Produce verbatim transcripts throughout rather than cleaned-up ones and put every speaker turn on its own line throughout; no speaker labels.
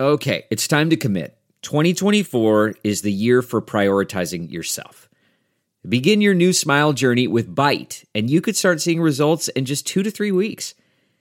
Okay, it's time to commit. twenty twenty-four is the year for prioritizing yourself. Begin your new smile journey with Byte, and you could start seeing results in just two to three weeks.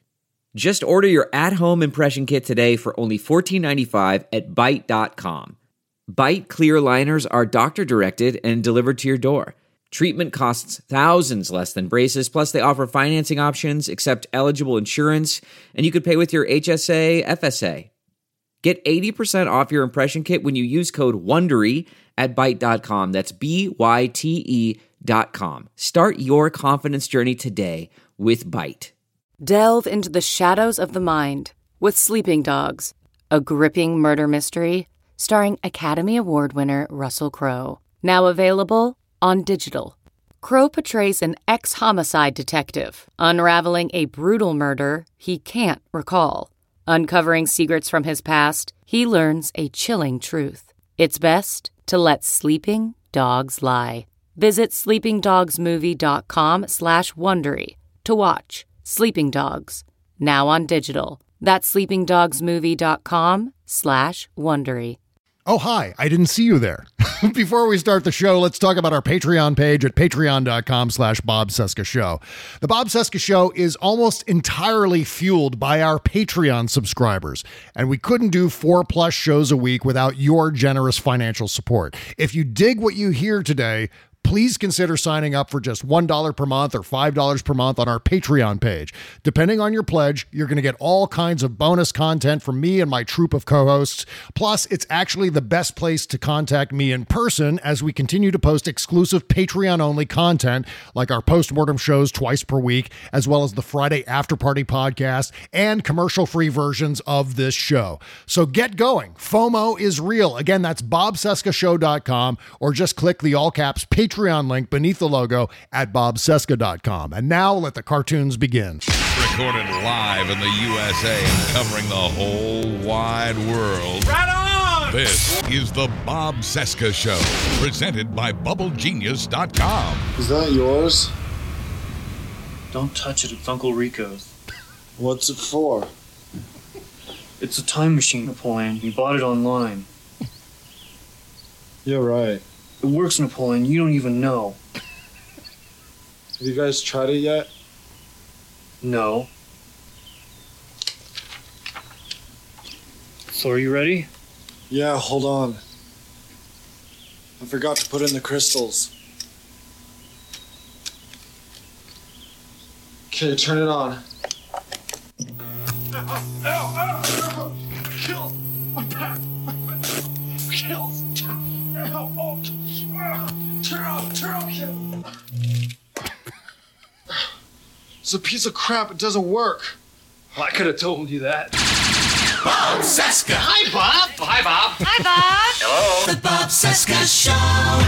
Just order your at-home impression kit today for only fourteen ninety-five at byte dot com. Byte clear aligners are doctor-directed and delivered to your door. Treatment costs thousands less than braces, plus they offer financing options, accept eligible insurance, and you could pay with your H S A, F S A. Get eighty percent off your impression kit when you use code WONDERY at byte dot com. That's B Y T E dot com. Start your confidence journey today with Byte.
Delve into the shadows of the mind with Sleeping Dogs, a gripping murder mystery starring Academy Award winner Russell Crowe. Now available on digital. Crowe portrays an ex-homicide detective unraveling a brutal murder he can't recall. Uncovering secrets from his past, he learns a chilling truth. It's best to let sleeping dogs lie. Visit sleepingdogsmovie.com slash Wondery to watch Sleeping Dogs, now on digital. That's sleepingdogsmovie.com slash Wondery.
Oh, hi, I didn't see you there. Before we start the show, let's talk about our Patreon page at patreon.com slash Bob Cesca Show. The Bob Cesca Show is almost entirely fueled by our Patreon subscribers, and we couldn't do four plus shows a week without your generous financial support. If you dig what you hear today, please consider signing up for just one dollar per month or five dollars per month on our Patreon page. Depending on your pledge, you're going to get all kinds of bonus content from me and my troupe of co-hosts. Plus, it's actually the best place to contact me in person as we continue to post exclusive Patreon-only content like our postmortem shows twice per week, as well as the Friday After Party podcast and commercial-free versions of this show. So get going. FOMO is real. Again, that's bob cesca show dot com, or just click the all-caps Patreon Patreon link beneath the logo at bob cesca dot com. And now let the cartoons begin.
Recorded live in the U S A and covering the whole wide world.
Right on!
This is the Bob Cesca Show, presented by bubble genius dot com.
Is that yours?
Don't touch it, it's Uncle Rico's.
What's it for?
It's a time machine, Napoleon. He bought it online.
You're right.
It works, Napoleon. You don't even know.
Have you guys tried it yet?
No. So are you ready?
Yeah, hold on. I forgot to put in the crystals. Okay, turn it on. Ow, ow, ow. Kill! I'm back! Kill! Ow, oh. Turn off! Turn off! It's a piece of crap. It doesn't work.
Well, I could have told you that.
Bob Cesca.
Hi, Bob.
Hi, Bob.
Hi, Bob.
Hello.
The Bob Cesca Show.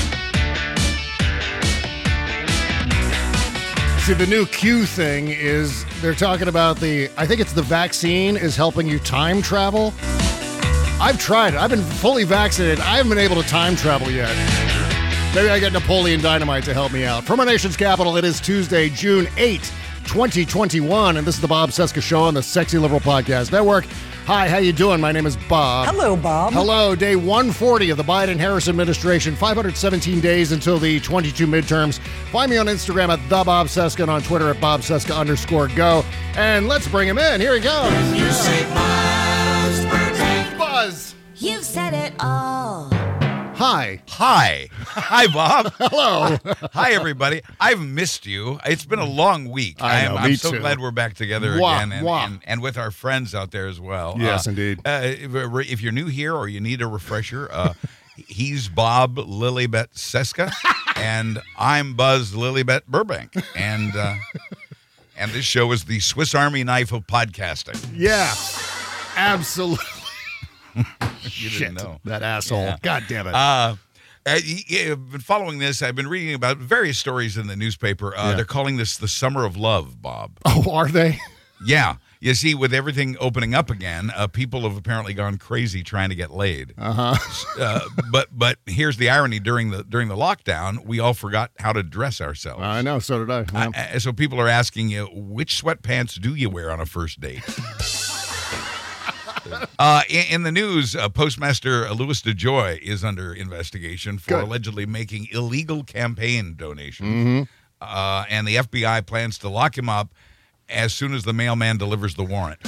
See, the new Q thing is they're talking about the, I think it's the vaccine is helping you time travel. I've tried it. I've been fully vaccinated. I haven't been able to time travel yet. Maybe I get Napoleon Dynamite to help me out. From our nation's capital, it is Tuesday, June eighth, twenty twenty-one, and this is the Bob Cesca Show on the Sexy Liberal Podcast Network. Hi, how you doing? My name is Bob.
Hello, Bob.
Hello. Day one forty of the Biden-Harris administration. five hundred seventeen days until the twenty-two midterms. Find me on Instagram at the Bob Cesca and on Twitter at Bob Cesca underscore go. And let's bring him in. Here he goes.
You say Buzz, Birdie.
Buzz.
You've said it all.
Hi.
Hi. Hi, Bob.
Hello.
Hi, everybody. I've missed you. It's been a long week.
I know,
I'm,
me
I'm so
too.
glad we're back together
Wah,
again and,
wah.
and, and with our friends out there as well.
Yes,
Uh,
indeed.
Uh, if, if you're new here or you need a refresher, uh, he's Bob Lilibet Cesca, and I'm Buzz Lilibet Burbank. And, uh, and this show is the Swiss Army knife of podcasting.
Yeah. Absolutely.
You
Shit,
didn't know.
that asshole.
Yeah.
God damn it.
Uh, Uh, I've been following this. I've been reading about various stories in the newspaper. Uh,
Yeah.
They're calling this the summer of love, Bob.
Oh, are they?
Yeah. You see, with everything opening up again, uh, people have apparently gone crazy trying to get laid.
Uh-huh.
uh, but but here's the irony: during the during the lockdown, we all forgot how to dress ourselves.
I know. So did I. Yeah.
Uh, uh, so people are asking you, which sweatpants do you wear on a first date? Uh, in, in the news, uh, Postmaster Louis DeJoy is under investigation for
Good.
allegedly making illegal campaign donations.
Mm-hmm.
Uh, and the F B I plans to lock him up as soon as the mailman delivers the warrant.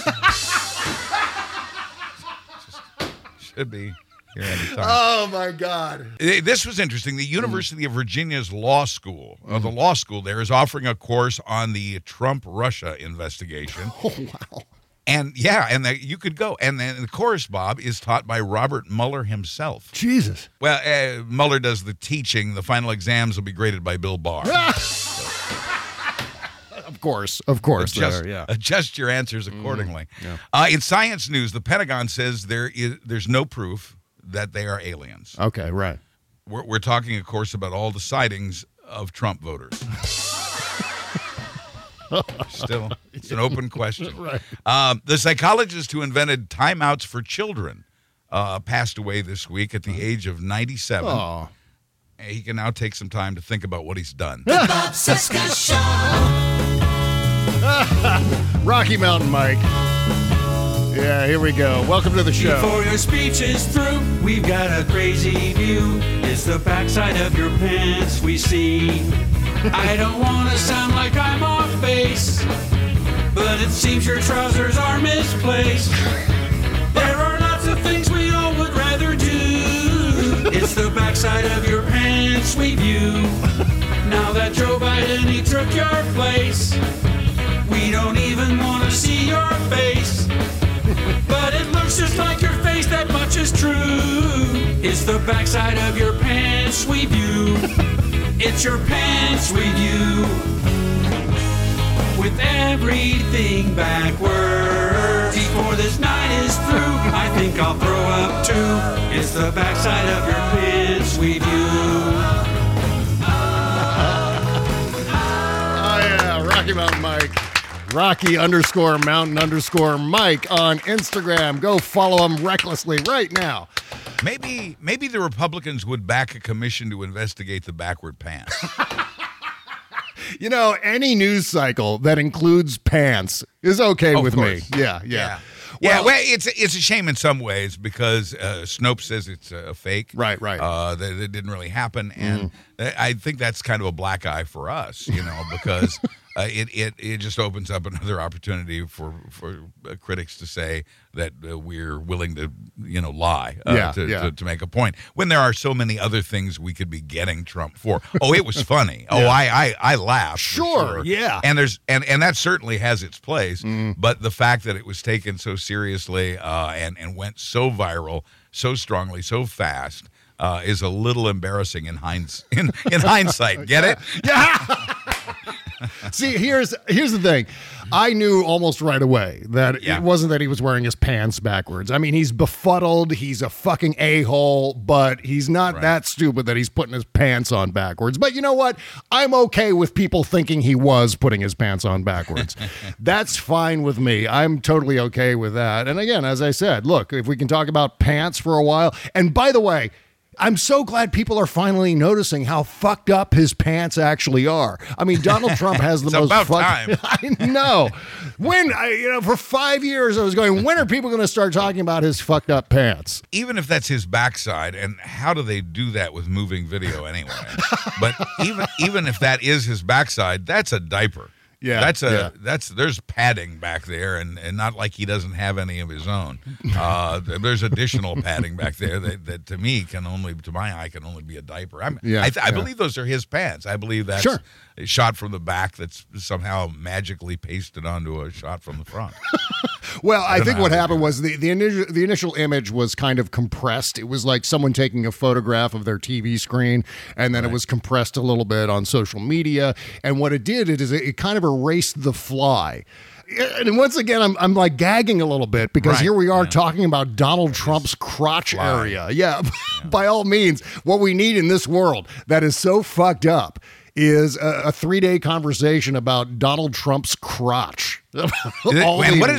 Should be here anytime.
Oh, my God.
Eh, This was interesting. The University of Virginia's law school, uh, the law school there, is offering a course on the Trump-Russia investigation.
Oh, wow.
And, yeah, and the, you could go. And then the course, Bob, is taught by Robert Mueller himself.
Jesus.
Well, uh, Mueller does the teaching. The final exams will be graded by Bill Barr.
Of course. Of course.
Adjust,
there, yeah.
adjust your answers accordingly.
Mm, yeah.
Uh, in science news, the Pentagon says there is there's no proof that they are aliens.
Okay, right.
We're, we're talking, of course, about all the sightings of Trump voters. Still, it's an open question.
Right.
Um, the psychologist who invented timeouts for children uh, passed away this week at the age of ninety-seven.
Oh.
He can now take some time to think about what he's done.
The Bob Cesca Show.
Rocky Mountain Mike. Yeah, here we go. Welcome to the show.
Before your speech is through, we've got a crazy view. It's the backside of your pants we see. I don't want to sound like I'm off base, but it seems your trousers are misplaced. There are lots of things we all would rather do. It's the backside of your pants we view. Now that Joe Biden, he took your place, we don't even want to see your face. But it looks just like your face, that much is true. It's the backside of your pants we view. It's your pants we view. With everything backwards. Before this night is through, I think I'll throw up too. It's the backside of your pants we view.
Oh, yeah, Rocky Mountain Mike. Rocky underscore mountain underscore Mike on Instagram. Go follow him recklessly right now.
Maybe maybe the Republicans would back a commission to investigate the backward pants.
You know, any news cycle that includes pants is okay
Of
with
course.
me. Yeah, yeah.
Yeah.
Well,
yeah, well, it's it's a shame in some ways because uh, Snopes says it's a fake.
Right, right.
Uh, that it didn't really happen, and I think that's kind of a black eye for us, you know, because uh, it, it it just opens up another opportunity for for uh, critics to say that uh, we're willing to, you know, lie uh,
Yeah,
to,
yeah.
To, to make a point when there are so many other things we could be getting Trump for. Oh, it was funny. Oh,
Yeah.
I I I laughed. for
Sure, yeah.
And there's and and that certainly has its place, but the fact that it was taken so seriously uh, and and went so viral so strongly so fast uh, is a little embarrassing in hinds in, in hindsight. Get it?
Yeah. See, here's here's the thing. I knew almost right away that
Yeah.
it wasn't that he was wearing his pants backwards. I mean, he's befuddled. He's a fucking a-hole, but he's not
Right.
that stupid that he's putting his pants on backwards. But you know what? I'm okay with people thinking he was putting his pants on backwards. That's fine with me. I'm totally okay with that. And again, as I said, look, if we can talk about pants for a while. And by the way, I'm so glad people are finally noticing how fucked up his pants actually are. I mean, Donald Trump has the
It's
most
about
fucked-
time.
I know. When I, you know, for five years I was going, when are people going to start talking about his fucked up pants?
Even if that's his backside, and how do they do that with moving video anyway? But even even if that is his backside, that's a diaper.
Yeah,
that's a
yeah.
that's there's padding back there, and, and not like he doesn't have any of his own. Uh, there's additional padding back there that, that to me can only to my eye can only be a diaper. I'm,
Yeah,
I, th- I
yeah.
believe those are his pants. I believe that's
Sure.
a shot from the back that's somehow magically pasted onto a shot from the front.
Well, I,
don't
think
know
what
how they
happened
do
was the, the initial the initial image was kind of compressed. It was like someone taking a photograph of their T V screen, and then it was compressed a little bit on social media. And what it did it is it, it kind of erased the fly. And once again, I'm I'm like gagging a little bit because
Right,
here we are
yeah.
talking about Donald Trump's crotch
fly.
area. Yeah, by all means, what we need in this world that is so fucked up is a, a three day conversation about Donald Trump's crotch.
Is it-
All
and
the-
what is it?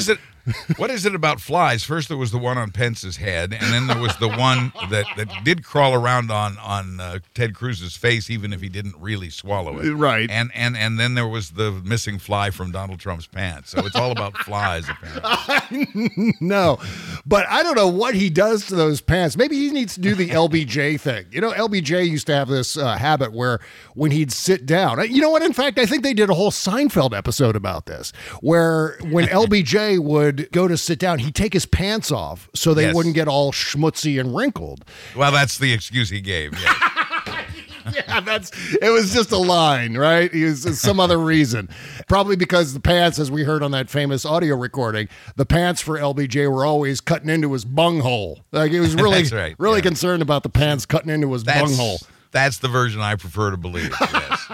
What is it about flies? First, there was the one on Pence's head, and then there was the one that, that did crawl around on on uh, Ted Cruz's face, even if he didn't really swallow it.
Right.
And and and then there was the missing fly from Donald Trump's pants. So it's all about flies, apparently.
No, but I don't know what he does to those pants. Maybe he needs to do the L B J thing. You know, L B J used to have this uh, habit where when he'd sit down, you know what? In fact, I think they did a whole Seinfeld episode about this, where when L B J would go to sit down, he'd take his pants off so they
Yes.
wouldn't get all schmutzy and wrinkled.
Well, that's the excuse he gave. Yeah.
Yeah, that's it was just a line, right? It was some other reason. Probably because the pants, as we heard on that famous audio recording, the pants for L B J were always cutting into his bunghole. Like he was really,
That's right,
really
yeah.
concerned about the pants cutting into his
That's,
bunghole.
that's the version I prefer to believe. Yes.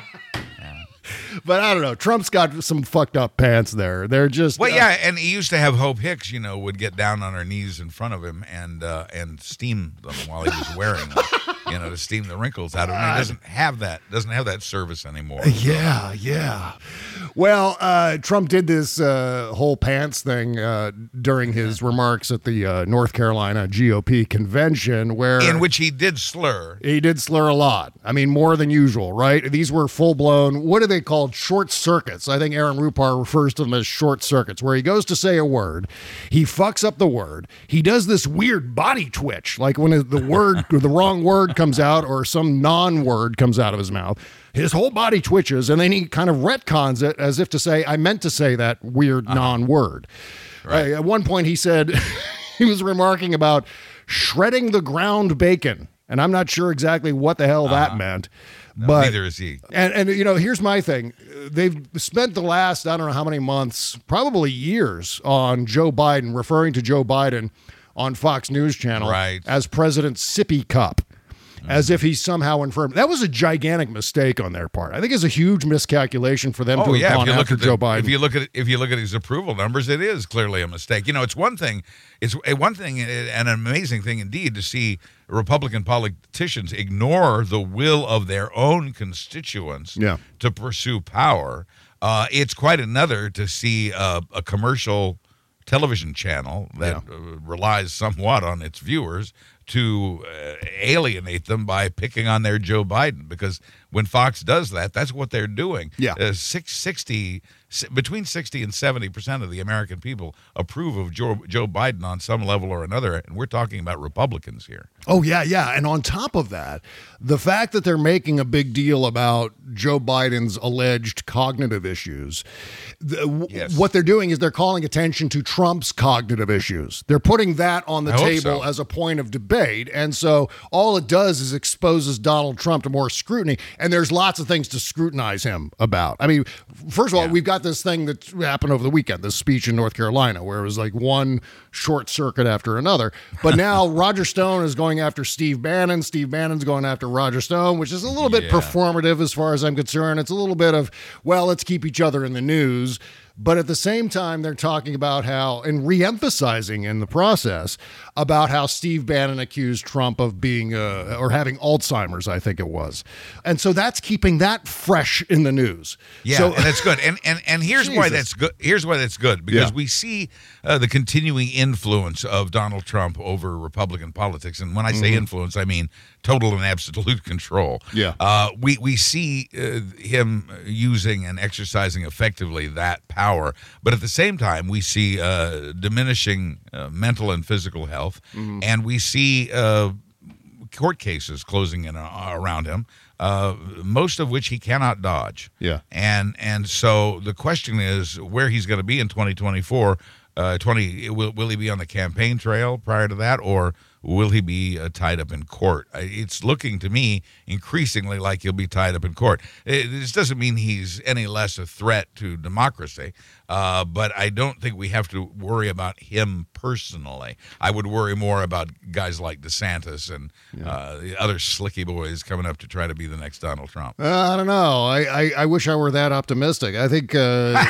But I don't know. Trump's got some fucked up pants there. They're just
Well,
uh,
yeah, and he used to have Hope Hicks, you know, would get down on her knees in front of him and uh, and steam them while he was wearing them, you know, to steam the wrinkles out of him. He doesn't have that doesn't have that service anymore.
Yeah, yeah. Well, uh, Trump did this uh, whole pants thing uh, during his remarks at the uh, North Carolina G O P convention, where
In which he did slur.
he did slur a lot. I mean, more than usual, right? These were full blown. What are they called? Short circuits. I think Aaron Rupar refers to them as short circuits, where he goes to say a word, he fucks up the word, he does this weird body twitch, like when the word, the wrong word comes out or some non-word comes out of his mouth. His whole body twitches, and then he kind of retcons it as if to say, I meant to say that weird uh-huh. non-word.
Right.
Uh, at one point, he said, he was remarking about shredding the ground bacon, and I'm not sure exactly what the hell uh-huh. that meant.
No,
but
neither is he.
And, and, you know, here's my thing. They've spent the last, I don't know how many months, probably years, on Joe Biden, referring to Joe Biden on Fox News Channel
right.
as President Sippy Cup. As if he's somehow infirm. That was a gigantic mistake on their part. I think it's a huge miscaliscation for them
oh,
to have
yeah.
gone
if you
after
look at
Joe
the,
Biden.
If you look at if you look at his approval numbers, it is clearly a mistake. You know, it's one thing. It's one thing and an amazing thing indeed to see Republican politicians ignore the will of their own constituents
yeah.
to pursue power. Uh, it's quite another to see uh, a commercial television channel that
yeah.
uh, relies somewhat on its viewers to uh, alienate them by picking on their Joe Biden, because when Fox does that, that's what they're doing.
Yeah.
Uh, six, sixty, between sixty and seventy percent of the American people approve of Joe, Joe Biden on some level or another, and we're talking about Republicans here.
Oh, yeah, yeah. And on top of that, the fact that they're making a big deal about Joe Biden's alleged cognitive issues, the,
yes.
what they're doing is they're calling attention to Trump's cognitive issues. They're putting that on the
I hope
table
so.
as a point of debate. And so all it does is exposes Donald Trump to more scrutiny. And there's lots of things to scrutinize him about. I mean, first of all,
Yeah.
we've got this thing that happened over the weekend, this speech in North Carolina, where it was like one short circuit after another. But now Roger Stone is going after Steve Bannon. Steve Bannon's going after Roger Stone, which is a little bit
Yeah.
performative as far as I'm concerned. It's a little bit of, well, let's keep each other in the news. But at the same time, they're talking about how, and re-emphasizing in the process, about how Steve Bannon accused Trump of being, uh, or having Alzheimer's, I think it was. And so that's keeping that fresh in the news.
Yeah,
so,
and it's good. And and and here's why
Jesus.
that's good. Here's why that's good, because
Yeah.
we see uh, the continuing influence of Donald Trump over Republican politics. And when I say
Mhm.
influence, I mean total and absolute control.
Yeah.
Uh, we we see uh, him using and exercising effectively that power, but at the same time, we see uh, diminishing uh, mental and physical health,
Mhm.
and we see uh, court cases closing in uh, around him. Uh, most of which he cannot dodge.
Yeah.
And and so the question is where he's going to be in twenty twenty-four. Uh, twenty will will he be on the campaign trail prior to that, or will he be uh, tied up in court? Uh, It's looking to me increasingly like he'll be tied up in court. It, this doesn't mean he's any less a threat to democracy, uh, but I don't think we have to worry about him personally. I would worry more about guys like DeSantis and uh, the other slicky boys coming up to try to be the next Donald Trump.
Uh, I don't know. I, I, I wish I were that optimistic. I think... Uh,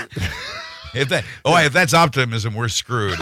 If that, oh, if that's optimism, we're screwed.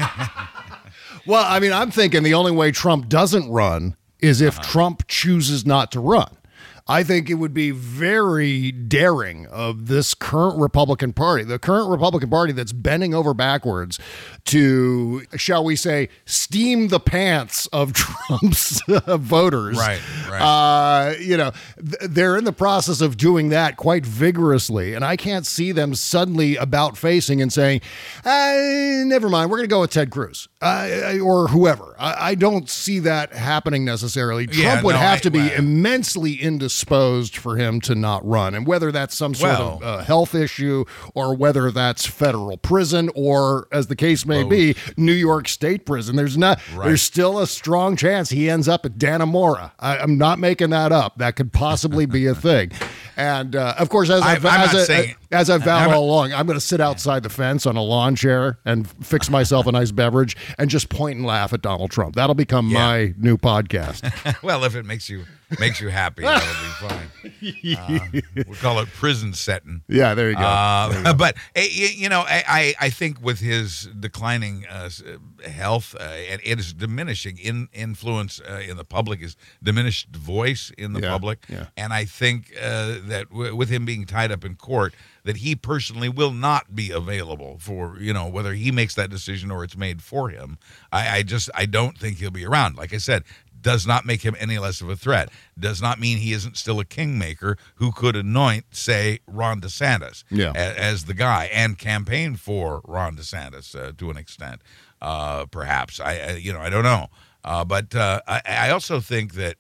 Well, I mean, I'm thinking the only way Trump doesn't run is if
Uh-huh.
Trump chooses not to run. I think it would be very daring of this current Republican Party, the current Republican Party that's bending over backwards to, shall we say, steam the pants of Trump's uh, voters.
Right, right.
Uh, you know, th- they're in the process of doing that quite vigorously, and I can't see them suddenly about facing and saying, uh, never mind, we're going to go with Ted Cruz uh, or whoever. I-, I don't see that happening necessarily. Trump
Yeah,
would
no,
have
I-
to be
well-
immensely indisposed for him to not run, and whether that's some sort
Well-
of uh, health issue or whether that's federal prison or, as the case may be, New York State prison, there's not.
Right.
There's still a strong chance he ends up at Dannemora. I, I'm not making that up. That could possibly be a thing. And uh, of course, as I've,
I- I'm
as,
not
I,
saying-
as I've vowed
I'm-
all along, I'm going to sit outside the fence on a lawn chair and fix myself a nice beverage and just point and laugh at Donald Trump. That'll become
Yeah.
my new podcast.
Well, if it makes you makes you happy, that'll be fine. Uh, we'll call it prison setting.
Yeah, there you go.
Uh,
There you go.
But eh, y- you know, I, I I think with his declining uh, s- health, uh, and it is diminishing in influence uh, in the public, his diminished voice in the
Yeah,
public,
yeah.
and I think uh, that w- with him being tied up in court, that he personally will not be available for, you know, whether he makes that decision or it's made for him. I, I just I don't think he'll be around. Like I said, does not make him any less of a threat. Does not mean he isn't still a kingmaker who could anoint, say, Ron DeSantis
Yeah.
a- as the guy and campaign for Ron DeSantis uh, to an extent, uh, perhaps. I, I, you know, I don't know. Uh, but uh, I, I also think that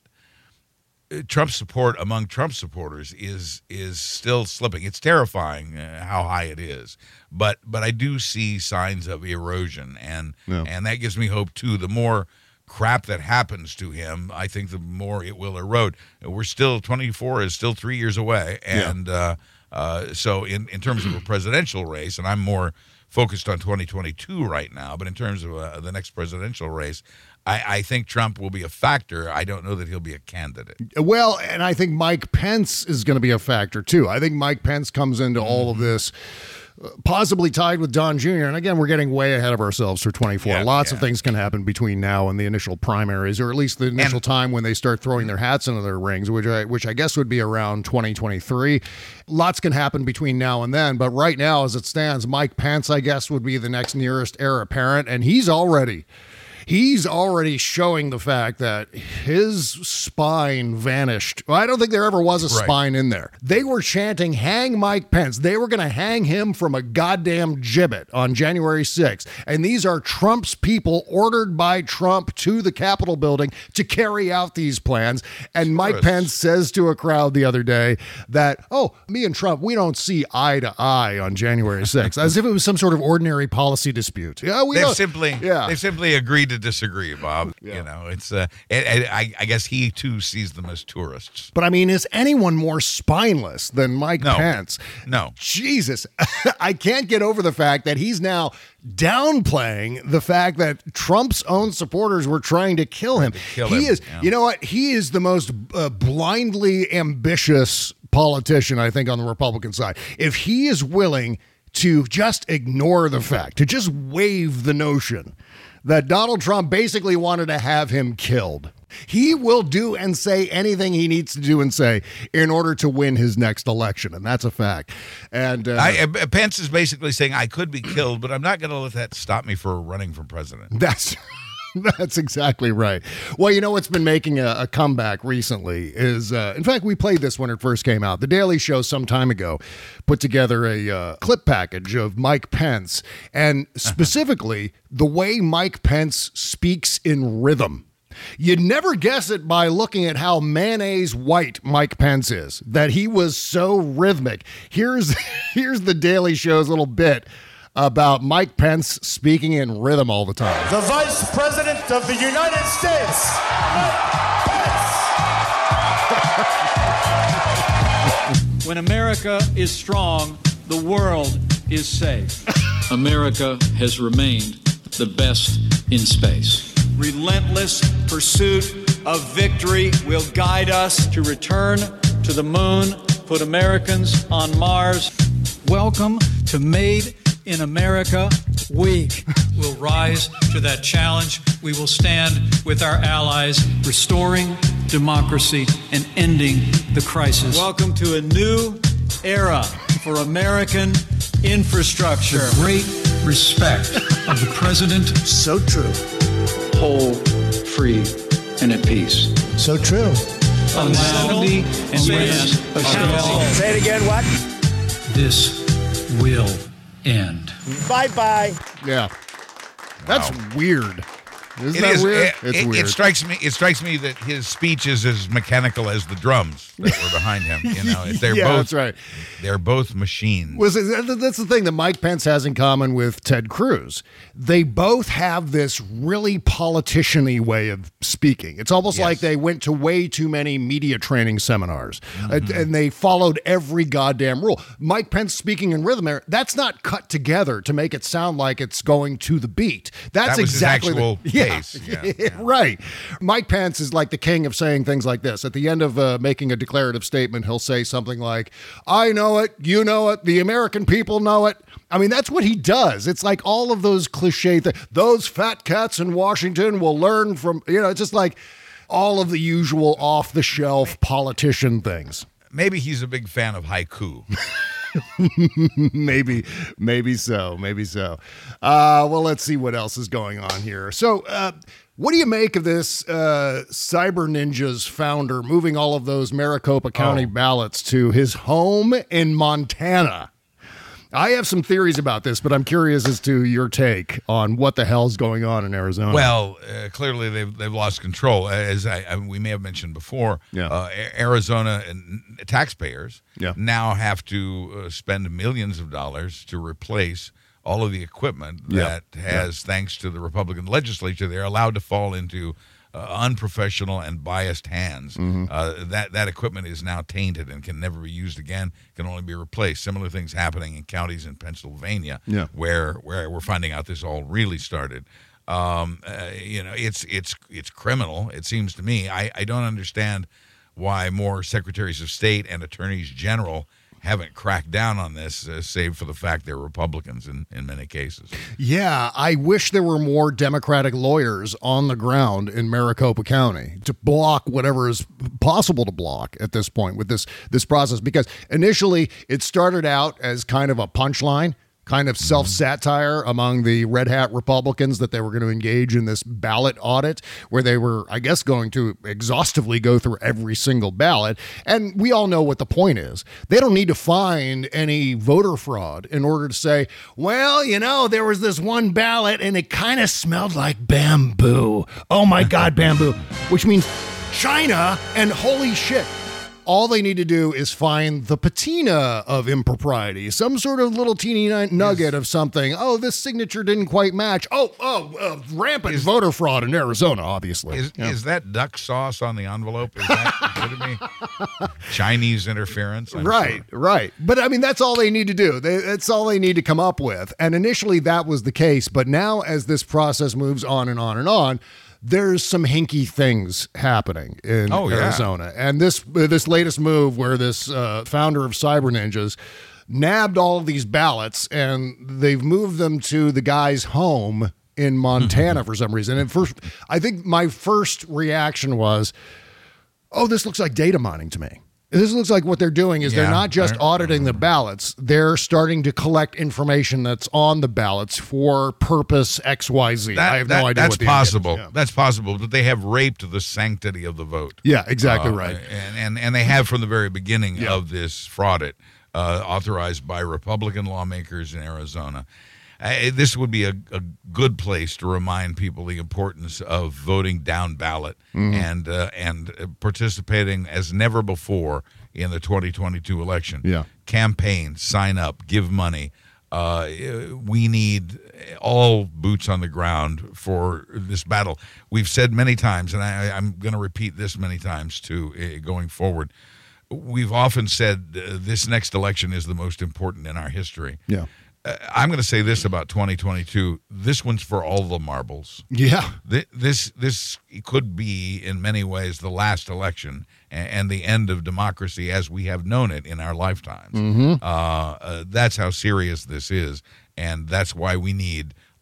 Trump's support among Trump supporters is is still slipping. It's terrifying uh, how high it is, but but I do see signs of erosion, and
Yeah.
and that gives me hope too. The more crap that happens to him, I think the more it will erode. We're still twenty-four is still three years away, and uh, uh, so in in terms of a presidential race, and I'm more focused on twenty twenty-two right now, but in terms of uh, the next presidential race, I, I think Trump will be a factor. I don't know that he'll be a candidate.
Well, and I think Mike Pence is going to be a factor, too. I think Mike Pence comes into all of this uh, possibly tied with Don Junior And again, we're getting way ahead of ourselves for twenty-four.
Yeah,
Lots
yeah.
of things can happen between now and the initial primaries, or at least the initial
And-
time when they start throwing their hats into their rings, which I, which I guess would be around twenty twenty-three. Lots can happen between now and then. But right now, as it stands, Mike Pence, I guess, would be the next nearest heir apparent. And he's already... He's already showing the fact that his spine vanished. Well, I don't think there ever was a
Right.
spine in there. They were chanting, hang Mike Pence. They were going to hang him from a goddamn gibbet on January sixth. And these are Trump's people ordered by Trump to the Capitol building to carry out these plans. And Mike
course.
Pence says to a crowd the other day that, oh, me and Trump, we don't see eye to eye on January sixth, as if it was some sort of ordinary policy dispute. Yeah, we
They've
don't-
simply,
yeah.
they've simply agreed to disagree, Bob.
Yeah.
You know, it's. Uh, and, and I, I guess he too sees them as tourists.
But I mean, is anyone more spineless than Mike
No.
Pence?
No.
Jesus, I can't get over the fact that he's now downplaying the fact that Trump's own supporters were trying to kill him.
kill
he
him,
is,
yeah.
you know what? He is the most uh, blindly ambitious politician, I think, on the Republican side. If he is willing to just ignore the fact, to just waive the notion that Donald Trump basically wanted to have him killed, he will do and say anything he needs to do and say in order to win his next election. And that's a fact. And uh,
I, uh, Pence is basically saying, I could be killed, but I'm not going to let that stop me for running for president.
that's that's exactly right. Well, you know what's been making a, a comeback recently is, uh, in fact, we played this when it first came out. The Daily Show some time ago put together a uh, clip package of Mike Pence, and specifically the way Mike Pence speaks in rhythm. You'd never guess it by looking at how mayonnaise white Mike Pence is, that he was so rhythmic. Here's here's the Daily Show's little bit about Mike Pence speaking in rhythm all the time.
The Vice President of the United States, Mike Pence.
When America is strong, the world is safe. America has remained the best in space. Relentless pursuit of victory will guide us to return to the moon, put Americans on Mars. Welcome to Made in America Week. We'll rise to that challenge. We will stand with our allies, restoring democracy and ending the crisis. Welcome to a new era for American infrastructure. The great
respect of the president.
So true.
Whole, free, and at peace.
So true.
Allow me and yes,
Say it again, what?
This will end.
Bye-bye.
Yeah. That's
Wow.
weird. Isn't
It
that
is.
weird?
It,
it's
it-
weird.
it strikes me. It strikes me that his speech is as mechanical as the drums that were behind him. You know, they're
yeah,
both.
that's right.
They're both machines.
Was it, that's the thing that Mike Pence has in common with Ted Cruz. They both have this really politician-y way of speaking. It's almost
Yes.
like they went to way too many media training seminars
Mm-hmm.
and, and they followed every goddamn rule. Mike Pence speaking in rhythm there, that's not cut together to make it sound like it's going to the beat. That's
That was his
exactly
actual
the, yeah,
pace. Yeah, yeah.
right. Mike Pence is like the king of saying things like this. At the end of uh, making a declarative statement, he'll say something like, I know it, you know it, the American people know it. I mean, that's what he does. It's like all of those cliche things. Those fat cats in Washington will learn from, you know, it's just like all of the usual off-the-shelf politician things.
Maybe he's a big fan of haiku.
maybe, maybe so, maybe so. Uh, well, let's see what else is going on here. So, uh, what do you make of this uh, Cyber Ninja's founder moving all of those Maricopa County
Oh.
ballots to his home in Montana? I have some theories about this, but I'm curious as to your take on what the hell's going on in Arizona.
Well, uh, clearly they've they've lost control, as I, I we may have mentioned before.
Yeah.
Uh, A- Arizona and taxpayers
Yeah.
now have to uh, spend millions of dollars to replace all of the equipment
Yeah.
that has, thanks to the Republican legislature, they're allowed to fall into uh, unprofessional and biased hands.
Mm-hmm.
Uh, that that equipment is now tainted and can never be used again. Can only be replaced. Similar things happening in counties in Pennsylvania,
Yeah.
where where we're finding out this all really started. Um, uh, you know, it's it's it's criminal. It seems to me. I, I don't understand why more secretaries of state and attorneys general haven't cracked down on this, uh, save for the fact they're Republicans in, in many cases.
Yeah, I wish there were more Democratic lawyers on the ground in Maricopa County to block whatever is possible to block at this point with this this process, because initially it started out as kind of a punchline, kind of self-satire among the Red Hat Republicans that they were going to engage in this ballot audit where they were, I guess, going to exhaustively go through every single ballot. And we all know what the point is. They don't need to find any voter fraud in order to say, well, you know, there was this one ballot and it kind of smelled like bamboo. Oh my God, bamboo, which means China, and holy shit. All they need to do is find the patina of impropriety, some sort of little teeny nugget of something. Oh, this signature didn't quite match. Oh, oh, uh, rampant
Is-
voter fraud in Arizona, obviously.
Is
Yeah.
is that duck sauce on the envelope? Is that could it be Chinese interference? I'm
Right,
sure.
right. But I mean, that's all they need to do. They, that's all they need to come up with. And initially that was the case. But now as this process moves on and on and on, there's some hinky things happening in
Oh, yeah.
Arizona. And this this latest move where this uh, founder of Cyber Ninjas nabbed all of these ballots and they've moved them to the guy's home in Montana for some reason. And first, I think my first reaction was, oh, this looks like data mining to me. This looks like what they're doing is
Yeah,
they're not just
I-
auditing the ballots. They're starting to collect information that's on the ballots for purpose X Y Z.
That,
I have
that-
no idea
That's
what the idea is.
possible.
Yeah.
That's possible. But they have raped the sanctity of the vote.
Yeah, exactly
Uh,
right.
And, and and they have from the very beginning
Yeah.
of this fraud, uh, authorized by Republican lawmakers in Arizona. Uh, this would be a, a good place to remind people the importance of voting down ballot
Mm-hmm.
and uh, and uh, participating as never before in the twenty twenty-two election.
Yeah.
Campaign, sign up, give money. Uh, we need all boots on the ground for this battle. We've said many times, and I, I'm going to repeat this many times too, uh, going forward. We've often said uh, this next election is the most important in our history.
Yeah.
Uh, I'm going to say this about twenty twenty-two. This one's for all the marbles.
Yeah.
Th- This this could be, in many ways, the last election a- and the end of democracy as we have known it in our lifetimes.
Mm-hmm.
Uh, uh, that's how serious this is, and that's why we need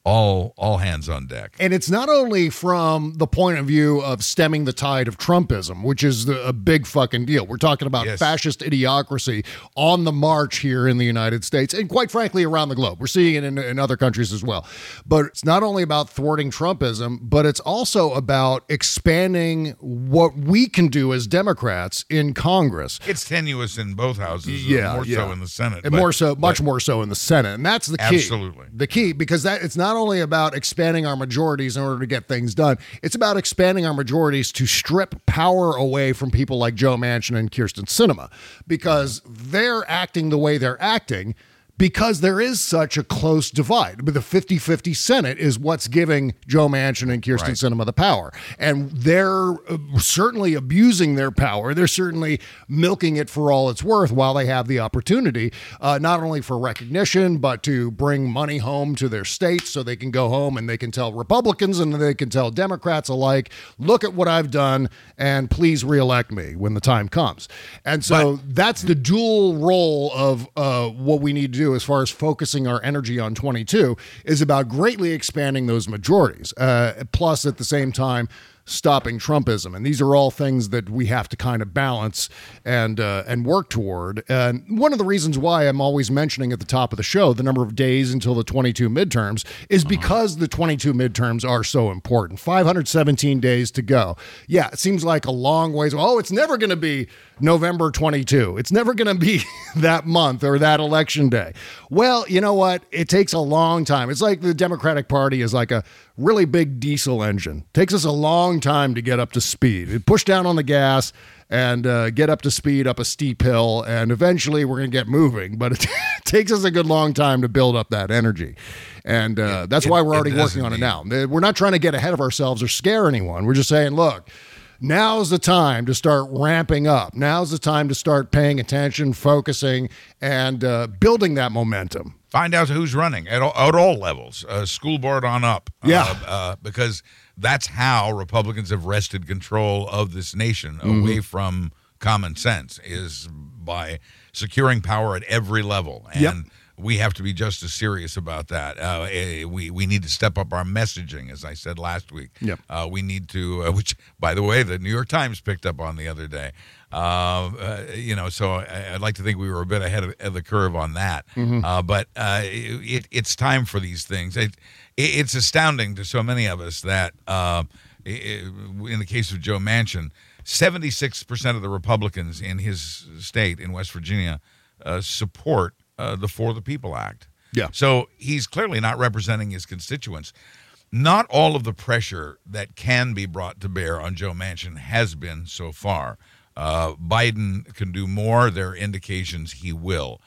all all hands on deck.
And it's not only from the point of view of stemming the tide of Trumpism, which is the, a big fucking deal. We're talking about
Yes.
fascist idiocracy on the march here in the United States and quite frankly around the globe. We're seeing it in, in other countries as well. But it's not only about thwarting Trumpism, but it's also about expanding what we can do as Democrats in Congress.
It's tenuous in both houses,
Yeah,
more
yeah.
so in the Senate.
And
but-
more so, much
but-
more so in the Senate. And that's the key.
Absolutely.
The key, because that it's not only about expanding our majorities in order to get things done, it's about expanding our majorities to strip power away from people like Joe Manchin and Kyrsten Sinema, because they're acting the way they're acting because there is such a close divide. But the fifty-fifty Senate is what's giving Joe Manchin and Kyrsten
Right.
Sinema the power. And they're uh, certainly abusing their power. They're certainly milking it for all it's worth while they have the opportunity, uh, not only for recognition, but to bring money home to their states so they can go home and they can tell Republicans and they can tell Democrats alike, look at what I've done and please reelect me when the time comes. And so that's the dual role of uh, what we need to do as far as focusing our energy on twenty-two is about greatly expanding those majorities, uh, plus at the same time stopping Trumpism. And these are all things that we have to kind of balance and uh, and work toward. And one of the reasons why I'm always mentioning at the top of the show the number of days until the twenty-two midterms is because the twenty-two midterms are so important. five hundred seventeen days to go. Yeah, it seems like a long ways. Oh, it's never going to be November twenty-two. It's never going to be that month or that election day. Well, you know what? It takes a long time. It's like the Democratic Party is like a really big diesel engine. Takes us a long time to get up to speed. It push down on the gas and uh, get up to speed up a steep hill, and eventually we're going to get moving. But it takes us a good long time to build up that energy. And uh, that's
it-
why we're
it
already
doesn't
working on it
need-
now. We're not trying to get ahead of ourselves or scare anyone. We're just saying, look, now's the time to start ramping up. Now's the time to start paying attention, focusing, and uh, building that momentum.
Find out who's running at all, at all levels, uh, school board on up.
Yeah.
Uh, uh, because that's how Republicans have wrested control of this nation
Mm-hmm.
away from common sense, is by securing power at every level. And
Yep.
we have to be just as serious about that. Uh, eh, we, we need to step up our messaging, as I said last week.
Yep.
Uh, we need to, uh, which, by the way, the New York Times picked up on the other day. Uh, uh, you know, so I, I'd like to think we were a bit ahead of, of the curve on that. Uh, but uh, it, it's time for these things. It, it, it's astounding to so many of us that, uh, i- in the case of Joe Manchin, seventy-six percent of the Republicans in his state in West Virginia uh, support uh, the For the People Act.
Yeah.
So he's clearly not representing his constituents. Not all of the pressure that can be brought to bear on Joe Manchin has been so far. Uh, Biden can do more. There are indications he will.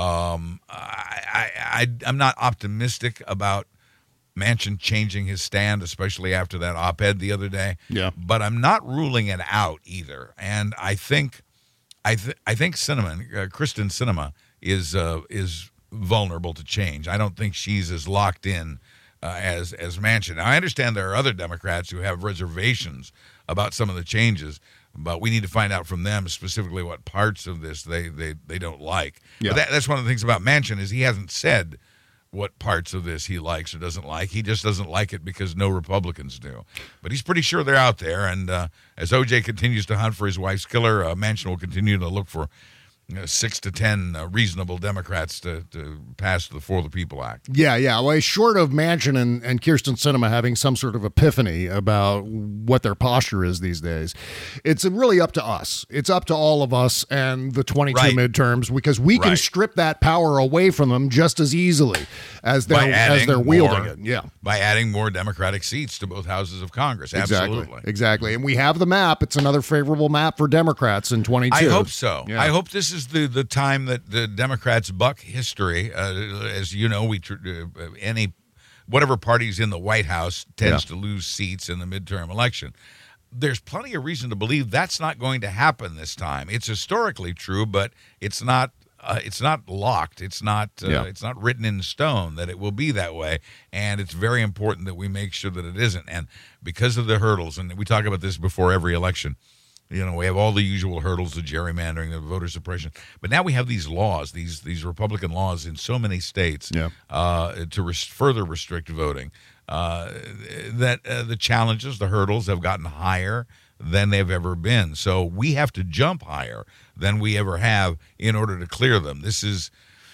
Um, I, I, I, I'm not optimistic about Manchin changing his stand, especially after that op-ed the other day.
Yeah.
But I'm not ruling it out either. And I think, I, th- I think Sinema, uh, Kristen Sinema, is uh, is vulnerable to change. I don't think she's as locked in uh, as as Manchin. Now, I understand there are other Democrats who have reservations about some of the changes, but we need to find out from them specifically what parts of this they they, they don't like.
Yeah.
But that, that's one of the things about Manchin is he hasn't said what parts of this he likes or doesn't like. He just doesn't like it because no Republicans do. But he's pretty sure they're out there. And uh, as O J continues to hunt for his wife's killer, uh, Manchin will continue to look for you know, six to ten uh, reasonable Democrats to, to pass the For the People Act.
Yeah, yeah. Well, short of Manchin and, and Kyrsten Sinema having some sort of epiphany about what their posture is these days, it's really up to us. It's up to all of us and the twenty-two
Right.
midterms, because we can
Right.
strip that power away from them just as easily as
By
they're as
adding
they're wielding
more-
it. Yeah.
By adding more Democratic seats to both houses of Congress. Absolutely.
Exactly. Exactly. And we have the map. It's another favorable map for Democrats in twenty-two.
I hope so.
Yeah.
I hope this is the, the time that the Democrats buck history. Uh, as you know, we tr- uh, any whatever party's in the White House tends
Yeah.
to lose seats in the midterm election. There's plenty of reason to believe that's not going to happen this time. It's historically true, but it's not. Uh, it's not locked. It's not. Uh,
Yeah.
It's not written in stone that it will be that way, and it's very important that we make sure that it isn't. And because of the hurdles, and we talk about this before every election, You know, we have all the usual hurdles, the gerrymandering, the voter suppression. But now we have these laws, these these Republican laws in so many states
yeah.
uh, to res- further restrict voting, uh, that uh, the challenges, the hurdles have gotten higher than they've ever been. So we have to jump higher than we ever have in order to clear them. This is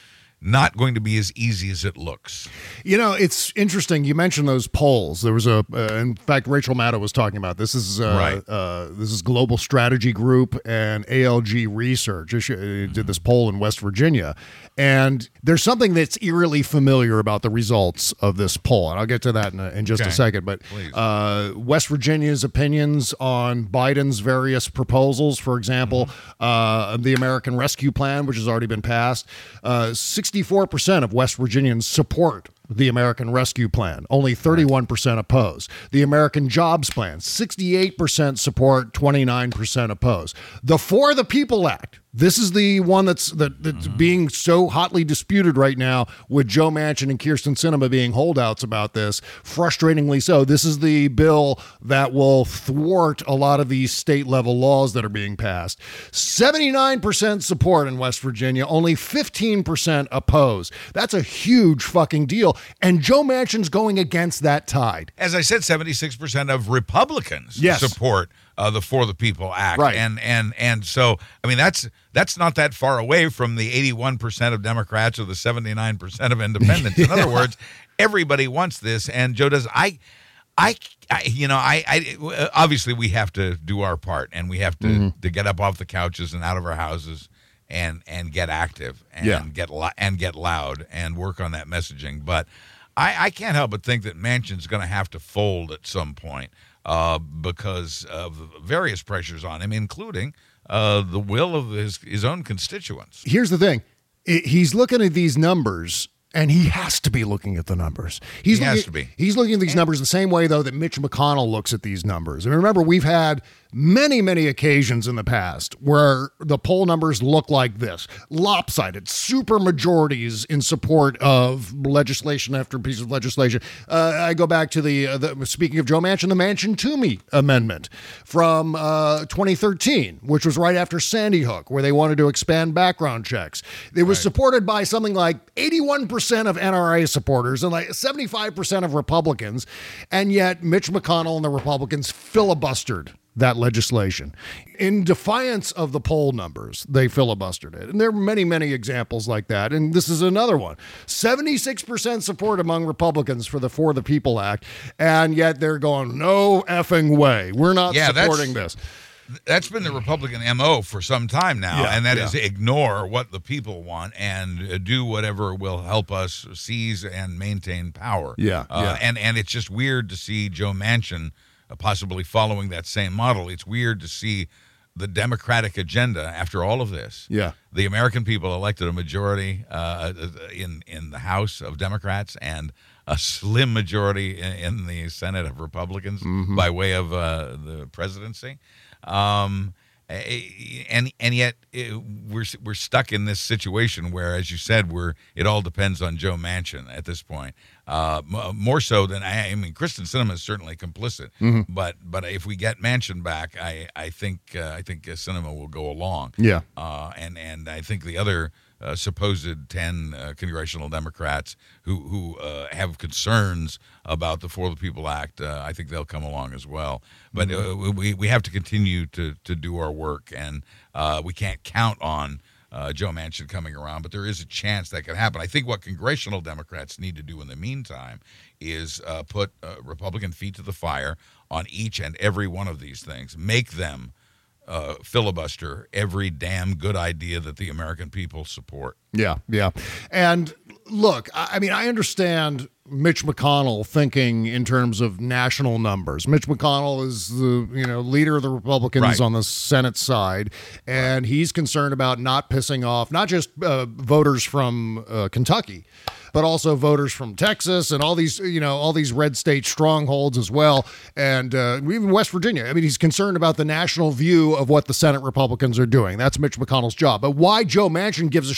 not going to be as easy as it looks.
You know, it's interesting. You mentioned those polls. There was a, uh, in fact, Rachel Maddow was talking about this. This is uh,
right.
uh, this is Global Strategy Group and A L G Research. It did this poll in West Virginia, and there's something that's eerily familiar about the results of this poll, and I'll get to that in, a, in just
okay.
a second. But uh, West Virginia's opinions on Biden's various proposals, for example, mm-hmm. uh, the American Rescue Plan, which has already been passed, uh, sixty-four percent of West Virginians support the American Rescue Plan. Only thirty-one percent oppose. The American Jobs Plan, sixty-eight percent support, twenty-nine percent oppose. The For the People Act, this is the one that's that, that's mm-hmm. being so hotly disputed right now, with Joe Manchin and Kyrsten Sinema being holdouts about this, frustratingly so. This is the bill that will thwart a lot of these state-level laws that are being passed. seventy-nine percent support in West Virginia, only fifteen percent oppose. That's a huge fucking deal. And Joe Manchin's going against that tide.
As I said, seventy-six percent of Republicans
yes.
support uh, the For the People Act.
Right.
And and and so, I mean, that's that's not that far away from the eighty-one percent of Democrats or the seventy-nine percent of independents. In yeah. other words, everybody wants this, and Joe does. I, I, I you know, I, I obviously we have to do our part, and we have to, mm-hmm. to get up off the couches and out of our houses and and get active and
yeah.
get lo- and get loud and work on that messaging. But I, I can't help but think that Manchin's going to have to fold at some point uh, because of the various pressures on him, including uh, the will of his his own constituents.
Here's the thing: he's looking at these numbers. And he has to be looking at the numbers. He's
he
looking,
has to be.
He's looking at these numbers the same way, though, that Mitch McConnell looks at these numbers. And remember, we've had many, many occasions in the past where the poll numbers look like this. Lopsided, super majorities in support of legislation after piece of legislation. Uh, I go back to the, uh, the, speaking of Joe Manchin, the Manchin-Toomey Amendment from uh, twenty thirteen, which was right after Sandy Hook, where they wanted to expand background checks. It was right. supported by something like eighty-one percent of N R A supporters and like seventy-five percent of Republicans, and yet Mitch McConnell and the Republicans filibustered that legislation. In defiance of the poll numbers, they filibustered it. And there are many, many examples like that, and this is another one. seventy-six percent support among Republicans for the For the People Act, and yet they're going, no effing way. We're not
yeah,
supporting this.
That's been the Republican M O for some time now,
yeah,
and that
yeah.
is ignore what the people want and do whatever will help us seize and maintain power.
Yeah,
uh,
yeah.
And, and it's just weird to see Joe Manchin uh, possibly following that same model. It's weird to see the Democratic agenda after all of this.
Yeah.
The American people elected a majority uh, in, in the House of Democrats and a slim majority in, in the Senate of Republicans
mm-hmm.
by way of uh, the presidency. Um, and and yet we're we're stuck in this situation where, as you said, we're it all depends on Joe Manchin at this point. Uh, more so than I, I mean, Kyrsten Sinema is certainly complicit,
mm-hmm.
but but if we get Manchin back, I I think uh, I think Sinema will go along.
Yeah,
uh, and and I think the other. Uh, supposed ten uh, congressional Democrats who who uh, have concerns about the For the People Act, uh, I think they'll come along as well. But uh, we we have to continue to to do our work, and uh, we can't count on uh, Joe Manchin coming around. But there is a chance that could happen. I think what congressional Democrats need to do in the meantime is uh, put uh, Republican feet to the fire on each and every one of these things. Make them Uh, filibuster every damn good idea that the American people support.
Yeah, yeah. And look, I mean, I understand Mitch McConnell thinking in terms of national numbers. Mitch McConnell is the, you know, leader of the Republicans
right.
on the Senate side, and he's concerned about not pissing off not just uh, voters from uh, Kentucky, but also voters from Texas and all these, you know, all these red state strongholds as well, and uh, even West Virginia. I mean, he's concerned about the national view of what the Senate Republicans are doing. That's Mitch McConnell's job. But why Joe Manchin gives a shit about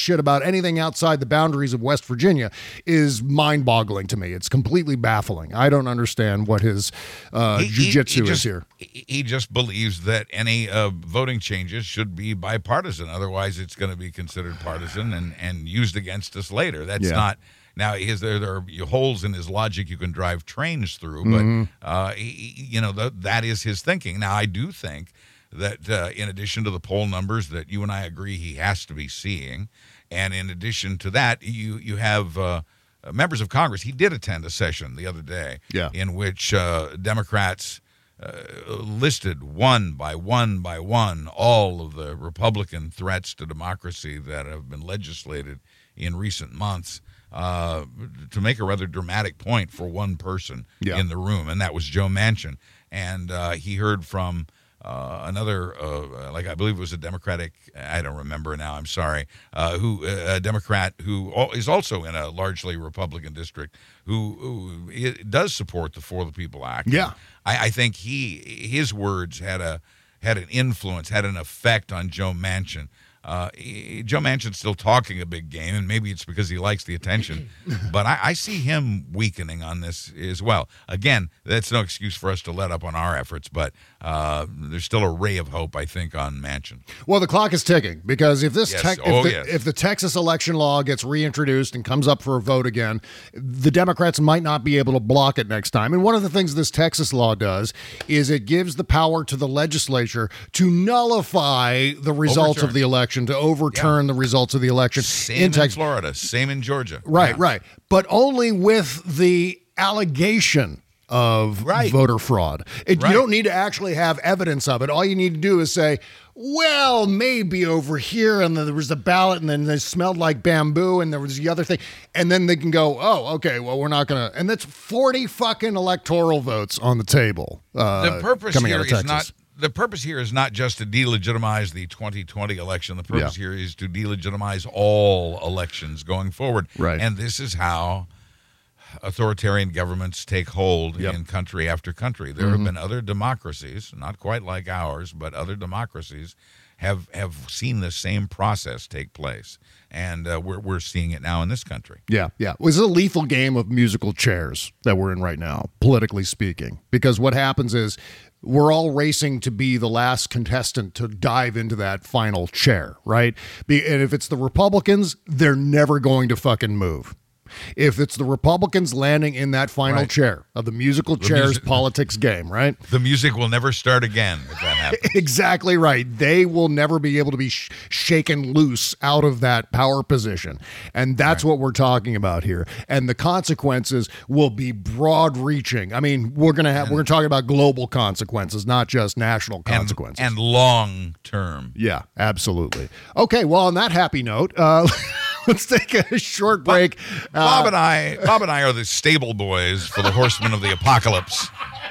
anything outside the boundaries of West Virginia is mind-boggling to me. It's completely baffling. I don't understand what his uh,
he,
jiu-jitsu
he, he just,
is here.
He just believes that any uh, voting changes should be bipartisan. Otherwise, it's going to be considered partisan and, and used against us later. That's
Yeah.
not... Now, is there, there are holes in his logic you can drive trains through, but
Mm-hmm.
uh, he, you know the, that is his thinking. Now, I do think that uh, in addition to the poll numbers that you and I agree he has to be seeing, and in addition to that, you you have uh, members of Congress. He did attend a session the other day
Yeah.
in which uh, Democrats uh, listed one by one by one all of the Republican threats to democracy that have been legislated in recent months. Uh, to make a rather dramatic point for one person
Yeah.
in the room, and that was Joe Manchin. And uh, he heard from uh, another, uh, like I believe it was a Democratic, I don't remember now, I'm sorry, uh, who a Democrat who is also in a largely Republican district who, who does support the For the People Act.
Yeah.
I, I think he his words had a had an influence, had an effect on Joe Manchin. Uh, he, Joe Manchin's still talking a big game, and maybe it's because he likes the attention. But I, I see him weakening on this as well. Again, that's no excuse for us to let up on our efforts, but uh, there's still a ray of hope, I think, on Manchin.
Well, the clock is ticking because if this
Yes.
tech,
Oh,
if, the,
yes.
if the Texas election law gets reintroduced and comes up for a vote again, the Democrats might not be able to block it next time. And one of the things this Texas law does is it gives the power to the legislature to nullify the results
Overturn.
of the election, to overturn the results of the election
Same
in
in
Texas.
Florida, same in Georgia.
Right,
Yeah.
right. But only with the allegation of
Right.
voter fraud. It,
Right.
You don't need to actually have evidence of it. All you need to do is say, well, maybe over here, and then there was the ballot, and then they smelled like bamboo, and there was the other thing. And then they can go, oh, okay, well, we're not going to. And that's forty fucking electoral votes on the table. Uh,
The purpose
coming
here
out of
is
Texas.
not. The purpose here is not just to delegitimize the twenty twenty election. The purpose
Yeah.
here is to delegitimize all elections going forward.
Right.
And this is how authoritarian governments take hold
Yep.
in country after country. There
Mhm.
have been other democracies, not quite like ours, but other democracies have have seen the same process take place. And uh, we're we're seeing it now in this country.
Yeah, yeah. It was a lethal game of musical chairs that we're in right now, politically speaking. Because what happens is we're all racing to be the last contestant to dive into that final chair, right? Be, and if it's the Republicans, they're never going to fucking move. If it's the Republicans landing in that final
Right.
chair of the musical
The
chairs
music-
politics game, right?
The music will never start again if that happens.
Exactly right. They will never be able to be sh- shaken loose out of that power position. And that's what we're talking about here. And the consequences will be broad reaching. I mean, we're going to have, we're talking about global consequences, not just national consequences.
And, and long term.
Yeah, absolutely. Okay. Well, on that happy note, uh, let's take a short break.
Bob
Uh,
and I, Bob and I are the stable boys for the Horsemen of the Apocalypse.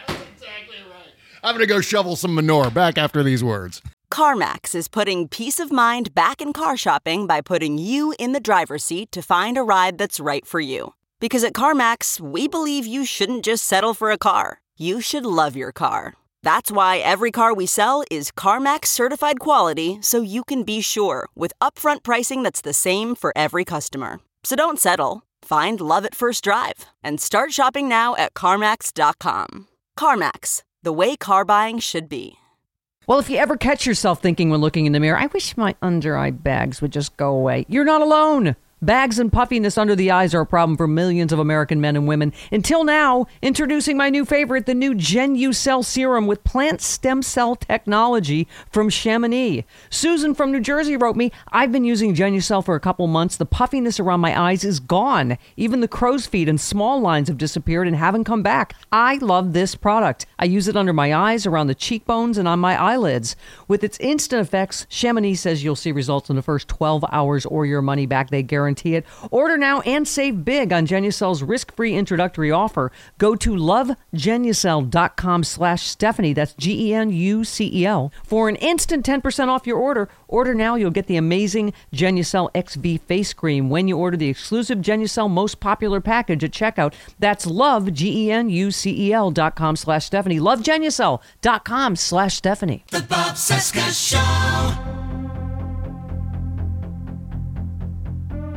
I'm going to go shovel some manure. Back after these words.
CarMax is putting peace of mind back in car shopping by putting you in the driver's seat to find a ride that's right for you. Because at CarMax, we believe you shouldn't just settle for a car. You should love your car. That's why every car we sell is CarMax certified quality, so you can be sure with upfront pricing that's the same for every customer. So don't settle. Find love at first drive and start shopping now at CarMax dot com. CarMax, the way car buying should be.
Well, if you ever catch yourself thinking when looking in the mirror, I wish my under-eye bags would just go away. You're not alone. Bags and puffiness under the eyes are a problem for millions of American men and women. Until now, introducing my new favorite, the new Genucell Serum with plant stem cell technology from Chamonix. Susan from New Jersey wrote me, I've been using Genucell for a couple months. The puffiness around my eyes is gone. Even the crow's feet and small lines have disappeared and haven't come back. I love this product. I use it under my eyes, around the cheekbones, and on my eyelids. With its instant effects, Chamonix says you'll see results in the first twelve hours or your money back. They guarantee it. Order now and save big on Genucell's risk-free introductory offer. Go to lovegenucell.com slash Stephanie. That's G E N U C E L. For an instant ten percent off your order. Order now. You'll get the amazing Genucell X V face cream when you order the exclusive Genucell most popular package at checkout. That's love, G E N U C E L dot com slash Stephanie. Lovegenucell.com slash Stephanie.
The Bob Cesca Show.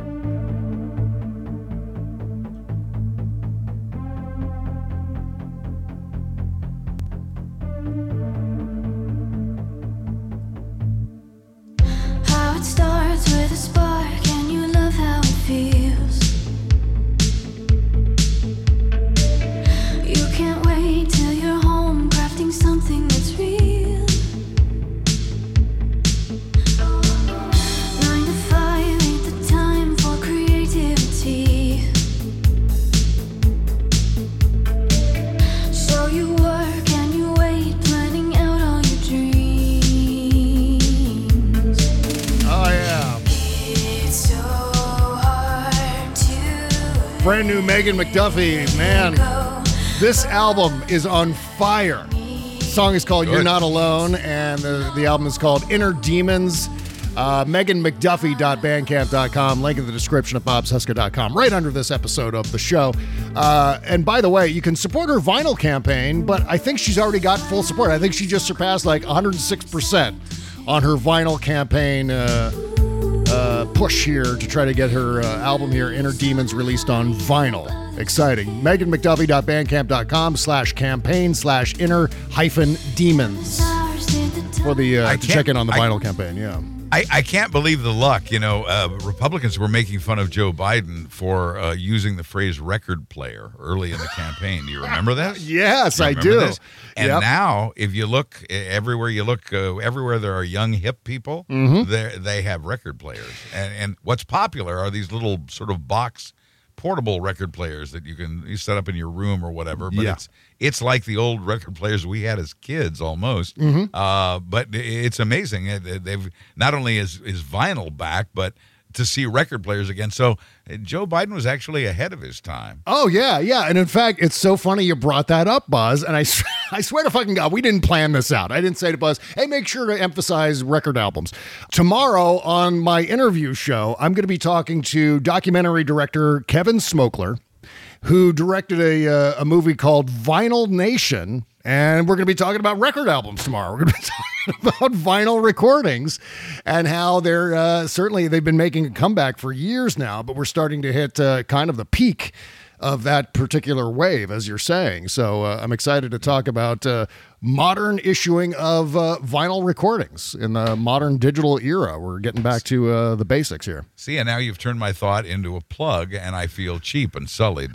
How it starts with a spark, and you love how it feels. You can't wait till you're home, crafting something that's real. Nine to five ain't the time for creativity. So you work and you wait, planning out all your dreams.
Oh, yeah.
It's so hard to
Brand new Megan McDuffie, man. This album is on fire. The song is called
Good.
You're Not Alone, and the, the album is called Inner Demons. Uh, Megan McDuffie dot bandcamp dot com. Link in the description of bob cesca dot com, right under this episode of the show. Uh, and by the way, you can support her vinyl campaign, but I think she's already got full support. I think she just surpassed like one hundred six percent on her vinyl campaign uh, uh, push here to try to get her uh, album here, Inner Demons, released on vinyl. Exciting. Megan McDuffie dot bandcamp dot com slash campaign slash inner hyphen demons for the uh,
I
to
can't-
check in on the
I-
vinyl campaign. Yeah.
I, I can't believe the luck. You know, uh, Republicans were making fun of Joe Biden for uh, using the phrase record player early in the campaign. Do you remember this?
Yes,
You
I
remember
do.
this? And
Yep.
now, if you look uh, everywhere, you look uh, everywhere there are young hip people.
Mhm.
They they have record players, and and what's popular are these little sort of box portable record players that you can you set up in your room or whatever. But
Yeah.
it's it's like the old record players we had as kids almost.
Mhm.
Uh, but it's amazing. Uh, They've not only is is vinyl back, but to see record players again. So uh, Joe Biden was actually ahead of his time.
Oh, yeah, yeah. And in fact, it's so funny you brought that up, Buzz. And I, s- I swear to fucking God, we didn't plan this out. I didn't say to Buzz, hey, make sure to emphasize record albums. Tomorrow on my interview show, I'm going to be talking to documentary director Kevin Smokler, who directed a, uh, a movie called Vinyl Nation. And we're going to be talking about record albums tomorrow. We're going to be talking about vinyl recordings and how they're uh, certainly they've been making a comeback for years now, but we're starting to hit uh, kind of the peak of that particular wave, as you're saying. So uh, I'm excited to talk about uh, modern issuing of uh, vinyl recordings in the modern digital era. We're getting back to uh, the basics here.
See, and now you've turned my thought into a plug, and I feel cheap and sullied.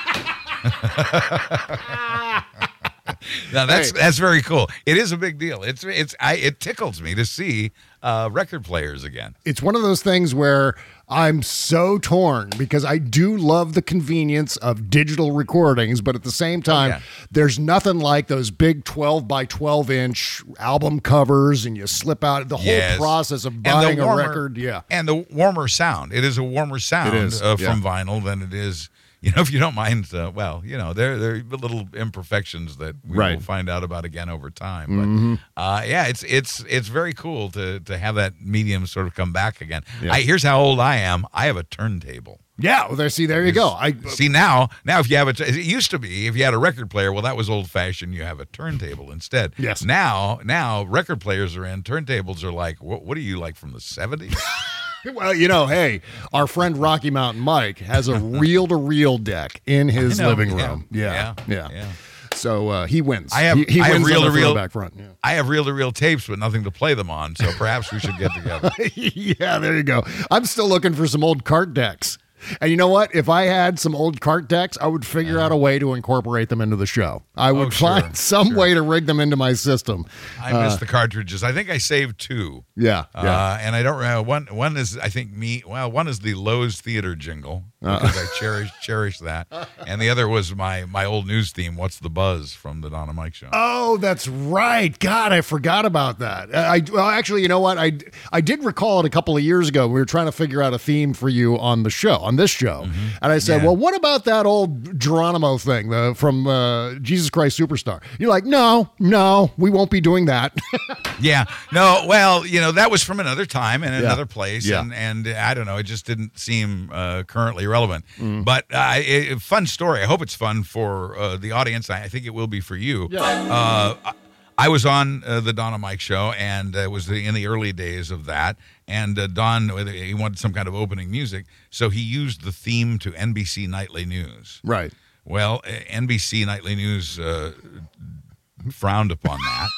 Now that's
Hey.
that's very cool. It is a big deal. It's it's I it tickles me to see uh, record players again.
It's one of those things where I'm so torn because I do love the convenience of digital recordings, but at the same time,
yeah.
there's nothing like those big twelve by twelve inch album covers and you slip out the whole
Yes.
process of
And the
buying a
warmer-
record. Yeah.
And the warmer sound. It is a warmer sound
It is,
uh,
yeah.
from vinyl than it is. You know, if you don't mind, uh, well, you know, there there are little imperfections that we
Right.
will find out about again over time.
Mhm.
But uh, yeah, it's it's it's very cool to to have that medium sort of come back again.
Yeah.
I, here's how old I am. I have a turntable.
Yeah. Well, there, see, there you go. I
See now, now if you have a, t- it used to be if you had a record player, well, that was old fashioned. You have a turntable instead.
Yes.
Now, now record players are in. Turntables are like, what? What are you like from the seventies?
Well, you know, hey, our friend Rocky Mountain Mike has a reel-to-reel deck in his
I know,
living
yeah,
room. Yeah, yeah.
yeah.
So uh, he wins.
I have
he, he
I have
wins
reel
on
to
the
reel
back front. Yeah.
I have reel to reel tapes, but nothing to play them on. So perhaps we should get together.
Yeah, there you go. I'm still looking for some old cart decks. And you know what? If I had some old cart decks, I would figure out a way to incorporate them into the show. I would
Oh, sure,
find some
sure.
way to rig them into my system.
I
Uh,
miss the cartridges. I think I saved two.
Yeah, yeah.
Uh, and I don't remember one. One is I think me. Well, one is the Lowe's Theater jingle because I cherish cherish that, and the other was my my old news theme. What's the buzz from the Donna Mike Show?
Oh, that's right. God, I forgot about that. I well, actually, you know what? I I did recall it a couple of years ago. We were trying to figure out a theme for you on the show, on this show, and I said,
Yeah.
"Well, what about that old Geronimo thing the, from uh, Jesus Christ Superstar?" You're like, "No, no, we won't be doing that."
Yeah. No. Well, you know that was from another time and
Yeah.
another place,
Yeah.
and and I don't know. It just didn't seem uh, currently relevant.
Mm.
But uh, it, fun story. I hope it's fun for uh, the audience. I, I think it will be for you.
Yeah.
Uh, I- I was on uh, the Donna Mike Show, and uh, it was the, in the early days of that. And uh, Don, he wanted some kind of opening music, so he used the theme to N B C Nightly News.
Right.
Well, uh, N B C Nightly News uh, frowned upon that.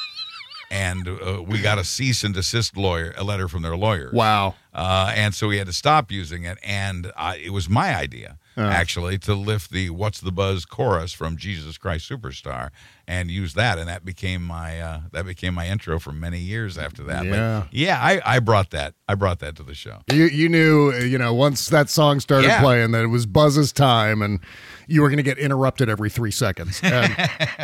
and uh, we got a cease and desist lawyer, a letter from their lawyers.
Wow.
Uh, and so we had to stop using it, and I, it was my idea,
uh.
actually, to lift the What's the Buzz chorus from Jesus Christ Superstar and use that, and that became my uh, that became my intro for many years after that.
Yeah,
but yeah, I, I brought that I brought that to the show.
You you knew, you know, once that song started
yeah.
playing that it was Buzz's time, and you were going to get interrupted every three seconds. And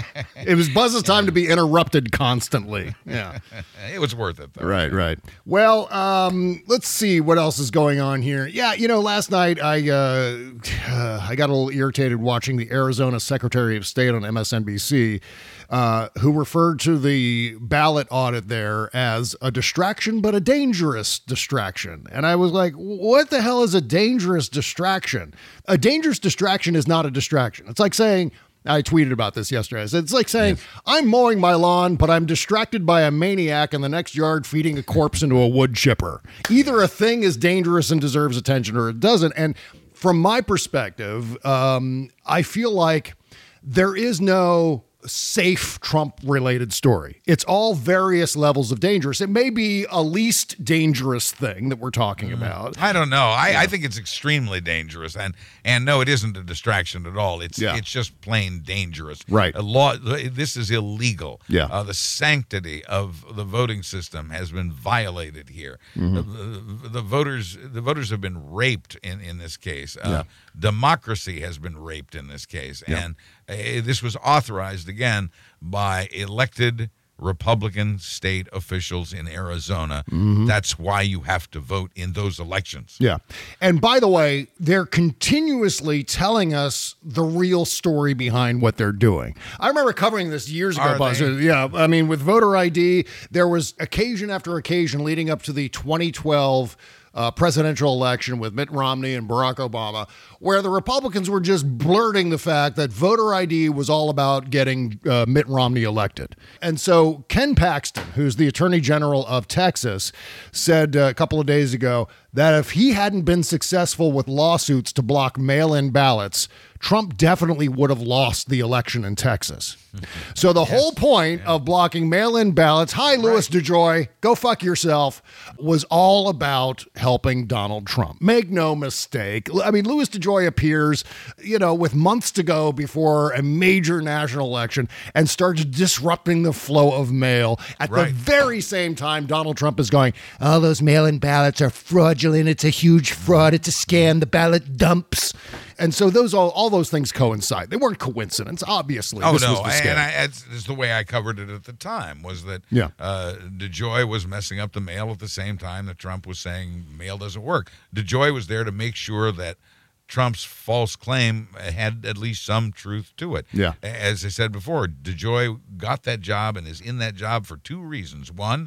it was Buzz's time to be interrupted constantly. Yeah,
it was worth it, though.
Right, right. Well, um, let's see what else is going on here. Yeah, you know, last night I uh, uh, I got a little irritated watching the Arizona Secretary of State on M S N B C, uh, who referred to the ballot audit there as a distraction, but a dangerous distraction. And I was like, what the hell is a dangerous distraction? A dangerous distraction is not a distraction. It's like saying, I tweeted about this yesterday. It's like saying, yes. I'm mowing my lawn, but I'm distracted by a maniac in the next yard feeding a corpse into a wood chipper. Either a thing is dangerous and deserves attention or it doesn't. And from my perspective, um, I feel like there is no safe Trump-related story. It's all various levels of dangerous. It may be a least dangerous thing that we're talking mm. about.
I don't know. I, yeah. I think it's extremely dangerous, and and no, it isn't a distraction at all. It's yeah. it's just plain dangerous.
Right.
A law. This is illegal.
Yeah.
Uh, the sanctity of the voting system has been violated here.
Mm-hmm.
The, the, the voters the voters have been raped in in this case. Uh,
yeah.
Democracy has been raped in this case,
yeah.
and uh, this was authorized again by elected Republican state officials in Arizona.
Mm-hmm.
That's why you have to vote in those elections.
Yeah. And by the way, they're continuously telling us the real story behind what they're doing. I remember covering this years ago,
Are
Buzz.
they?
Yeah. I mean, with voter I D, there was occasion after occasion leading up to the twenty twelve Uh, presidential election with Mitt Romney and Barack Obama, where the Republicans were just blurting the fact that voter I D was all about getting uh, Mitt Romney elected. And so Ken Paxton, who's the Attorney General of Texas, said uh, a couple of days ago that if he hadn't been successful with lawsuits to block mail-in ballots, Trump definitely would have lost the election in Texas. So the yes. whole point yeah. of blocking mail-in ballots, hi, Louis right. DeJoy, go fuck yourself, was all about helping Donald Trump. Make no mistake. I mean, Louis DeJoy appears, you know, with months to go before a major national election and starts disrupting the flow of mail. At
right.
the very same time, Donald Trump is going, all those mail-in ballots are fraudulent. It's a huge fraud. It's a scam. The ballot dumps. And so those all, all those things coincide. They weren't coincidence, obviously.
Oh,
this
no.
Was the scam.
And I, it's, it's the way I covered it at the time, was that
yeah.
uh, DeJoy was messing up the mail at the same time that Trump was saying mail doesn't work. DeJoy was there to make sure that Trump's false claim had at least some truth to it.
Yeah.
As I said before, DeJoy got that job and is in that job for two reasons. One,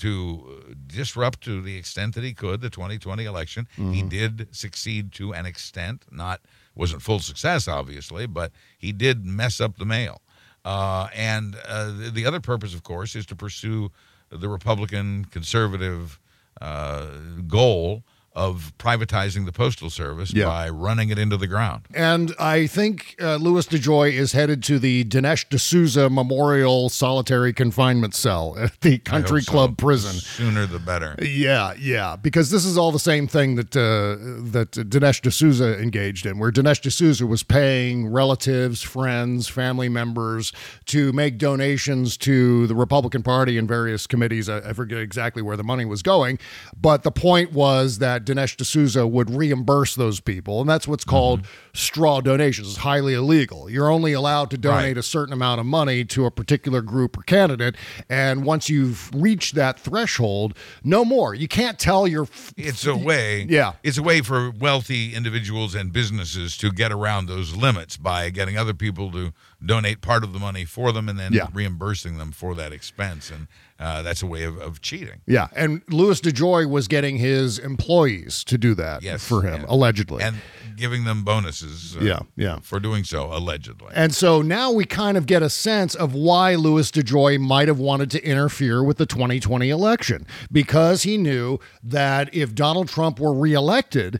to disrupt to the extent that he could the twenty twenty election.
Mm-hmm.
He did succeed to an extent. Not wasn't full success, obviously, but he did mess up the mail. Uh, and uh, the, the other purpose, of course, is to pursue the Republican conservative uh, goal of privatizing the Postal Service
yeah.
by running it into the ground.
And I think uh, Louis DeJoy is headed to the Dinesh D'Souza Memorial Solitary Confinement Cell at the Country Club
so.
Prison.
Sooner the better.
Yeah, yeah, because this is all the same thing that uh, that Dinesh D'Souza engaged in, where Dinesh D'Souza was paying relatives, friends, family members to make donations to the Republican Party and various committees. I, I forget exactly where the money was going, but the point was that Dinesh D'Souza would reimburse those people, and that's what's called mm-hmm. straw donations. It's highly illegal. You're only allowed to donate
right.
a certain amount of money to a particular group or candidate, and once you've reached that threshold, no more. You can't tell your... F-
it's a way...
Yeah.
It's a way for wealthy individuals and businesses to get around those limits by getting other people to donate part of the money for them and then
yeah.
reimbursing them for that expense, and uh, that's a way of, of cheating.
Yeah, and Louis DeJoy was getting his employees to do that
yes,
for him,
yeah.
allegedly.
And giving them bonuses uh,
yeah, yeah.
for doing so, allegedly.
And so now we kind of get a sense of why Louis DeJoy might have wanted to interfere with the twenty twenty election, because he knew that if Donald Trump were reelected,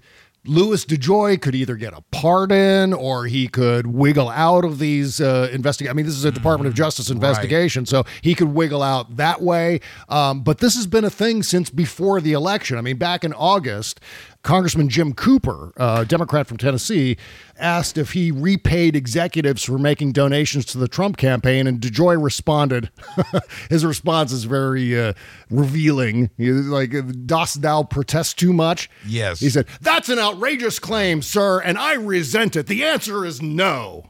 Louis DeJoy could either get a pardon or he could wiggle out of these uh, investigations. I mean, this is a Department of Justice investigation, right. So he could wiggle out that way. Um, but this has been a thing since before the election. I mean, back in August, Congressman Jim Cooper, a uh, Democrat from Tennessee, asked if he repaid executives for making donations to the Trump campaign, and DeJoy responded. His response is very uh, revealing. He was like, "Dost thou protest too much?"
Yes.
He said, "That's an outrageous claim, sir, and I resent it. The answer is no."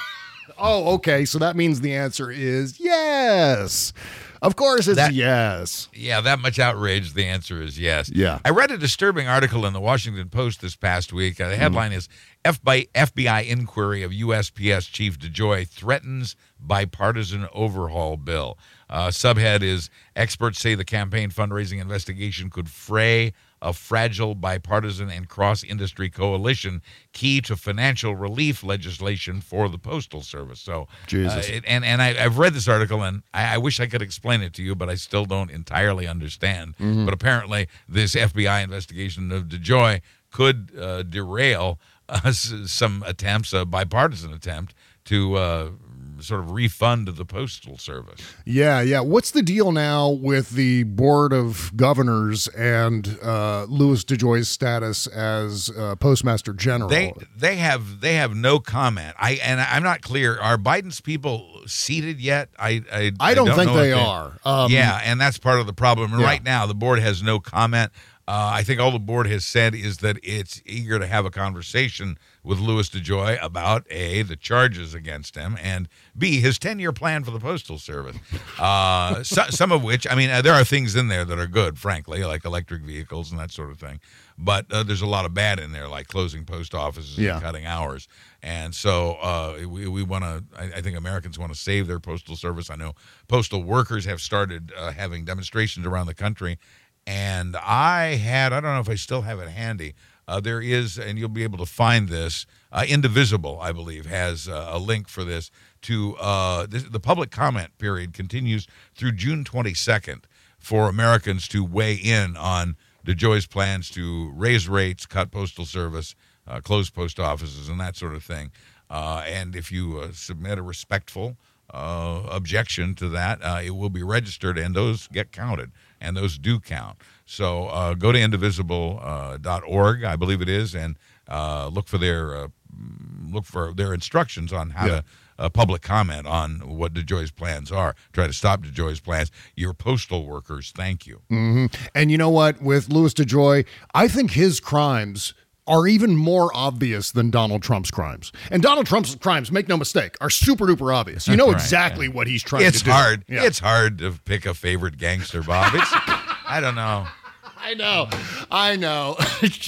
Oh, okay. So that means the answer is yes. Of course it's
that,
yes.
Yeah, that much outrage, the answer is yes.
Yeah.
I read a disturbing article in the Washington Post this past week. Uh, the headline mm. is F B I inquiry of U S P S Chief DeJoy threatens bipartisan overhaul bill. Uh, subhead is experts say the campaign fundraising investigation could fray a fragile bipartisan and cross-industry coalition key to financial relief legislation for the Postal Service. So,
Jesus.
Uh, it, and and I, I've read this article, and I, I wish I could explain it to you, but I still don't entirely understand.
Mm-hmm.
But apparently, this F B I investigation of DeJoy could uh, derail uh, some attempts, a bipartisan attempt, to uh, sort of refund the Postal Service.
Yeah, yeah. What's the deal now with the Board of Governors and uh, Louis DeJoy's status as uh, Postmaster General?
They they have they have no comment. I and I'm not clear. Are Biden's people seated yet? I I,
I don't,
I don't
think
know
they,
they
are. Um,
yeah, and that's part of the problem. And
yeah.
right now, the board has no comment. Uh, I think all the board has said is that it's eager to have a conversation with Louis DeJoy about, A, the charges against him, and B, his ten-year plan for the Postal Service. Uh, so, some of which, I mean, uh, there are things in there that are good, frankly, like electric vehicles and that sort of thing. But uh, there's a lot of bad in there, like closing post offices
yeah.
and cutting hours. And so uh, we, we want to, I, I think Americans want to save their Postal Service. I know postal workers have started uh, having demonstrations around the country. And I had, I don't know if I still have it handy, uh, there is, and you'll be able to find this, uh, Indivisible, I believe, has uh, a link for this, to uh, this, the public comment period continues through June twenty-second for Americans to weigh in on DeJoy's plans to raise rates, cut postal service, uh, close post offices, and that sort of thing. Uh, and if you uh, submit a respectful uh, objection to that, uh, it will be registered, and those get counted. And those do count. So uh, go to indivisible dot org, I believe it is, and uh, look for their uh, look for their instructions on how yeah. to uh, public comment on what DeJoy's plans are. Try to stop DeJoy's plans. Your postal workers, thank you.
Mm-hmm. And you know what? With Louis DeJoy, I think his crimes are even more obvious than Donald Trump's crimes. And Donald Trump's crimes, make no mistake, are super duper obvious. You know right, exactly yeah. what he's trying
it's
to do.
Hard.
Yeah.
It's hard to pick a favorite gangster, Bob. It's, I don't know.
I know. I know.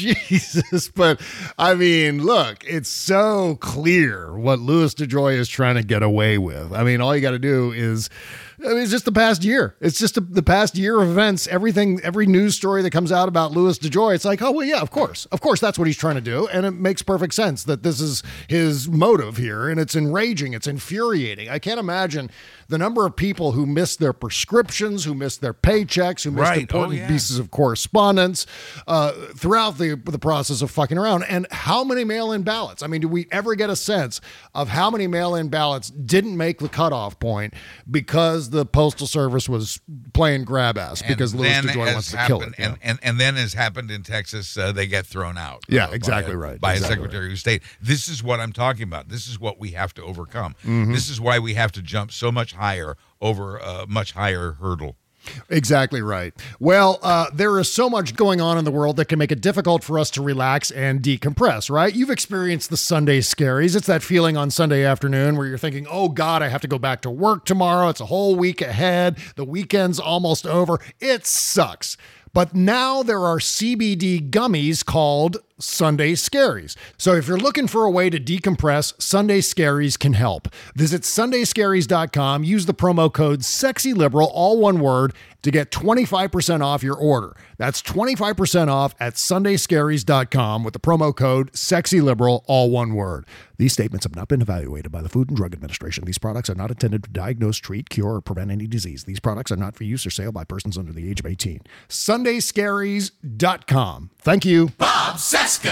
Jesus. But, I mean, look, it's so clear what Louis DeJoy is trying to get away with. I mean, all you got to do is... I mean, it's just the past year. It's just a, the past year of events. Everything, every news story that comes out about Louis DeJoy, it's like, oh, well, yeah, of course. Of course, that's what he's trying to do. And it makes perfect sense that this is his motive here. And it's enraging. It's infuriating. I can't imagine the number of people who miss their prescriptions, who miss their paychecks, who missed
right.
important
oh, yeah.
pieces of correspondence uh, throughout the, the process of fucking around. And how many mail-in ballots? I mean, do we ever get a sense of how many mail-in ballots didn't make the cutoff point because the Postal Service was playing grab ass because Louis DeJoy wants to
happened,
kill it.
And, and, and then as happened in Texas, uh, they get thrown out.
Yeah,
uh,
exactly
by,
right.
By
exactly
a Secretary
right.
of State. This is what I'm talking about. This is what we have to overcome.
Mm-hmm.
This is why we have to jump so much higher over a much higher hurdle.
Exactly right. Well, uh, there is so much going on in the world that can make it difficult for us to relax and decompress, right? You've experienced the Sunday scaries. It's that feeling on Sunday afternoon where you're thinking, oh God, I have to go back to work tomorrow. It's a whole week ahead. The weekend's almost over. It sucks. But now there are C B D gummies called Sunday Scaries. So if you're looking for a way to decompress, Sunday Scaries can help. Visit sunday scaries dot com, use the promo code SEXYLIBERAL, all one word, to get twenty-five percent off your order. That's twenty-five percent off at sunday scaries dot com with the promo code SEXYLIBERAL, all one word. These statements have not been evaluated by the Food and Drug Administration. These products are not intended to diagnose, treat, cure, or prevent any disease. These products are not for use or sale by persons under the age of eighteen. sunday scaries dot com. Thank you.
Bob Sass- Seska.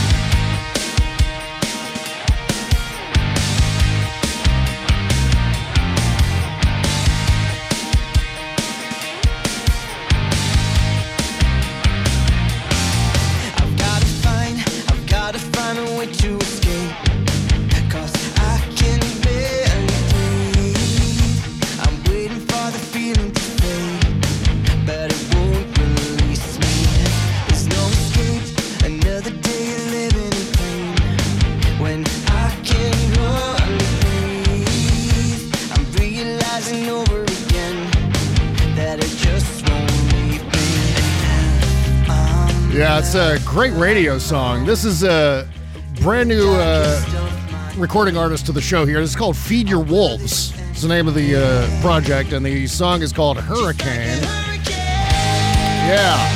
I've gotta find, I've gotta find a way to escape. 'Cause I can barely breathe. I'm waiting for the feeling to fade, but it won't release me. There's no escape, another day living in pain. When I can hardly breathe, I'm realizing over again that it just won't leave me. Um,
Yeah, it's a great radio song. This is a brand new uh, recording artist to the show here. This is called Feed Your Wolves. It's the name of the uh, project, and the song is called Hurricane. Yeah.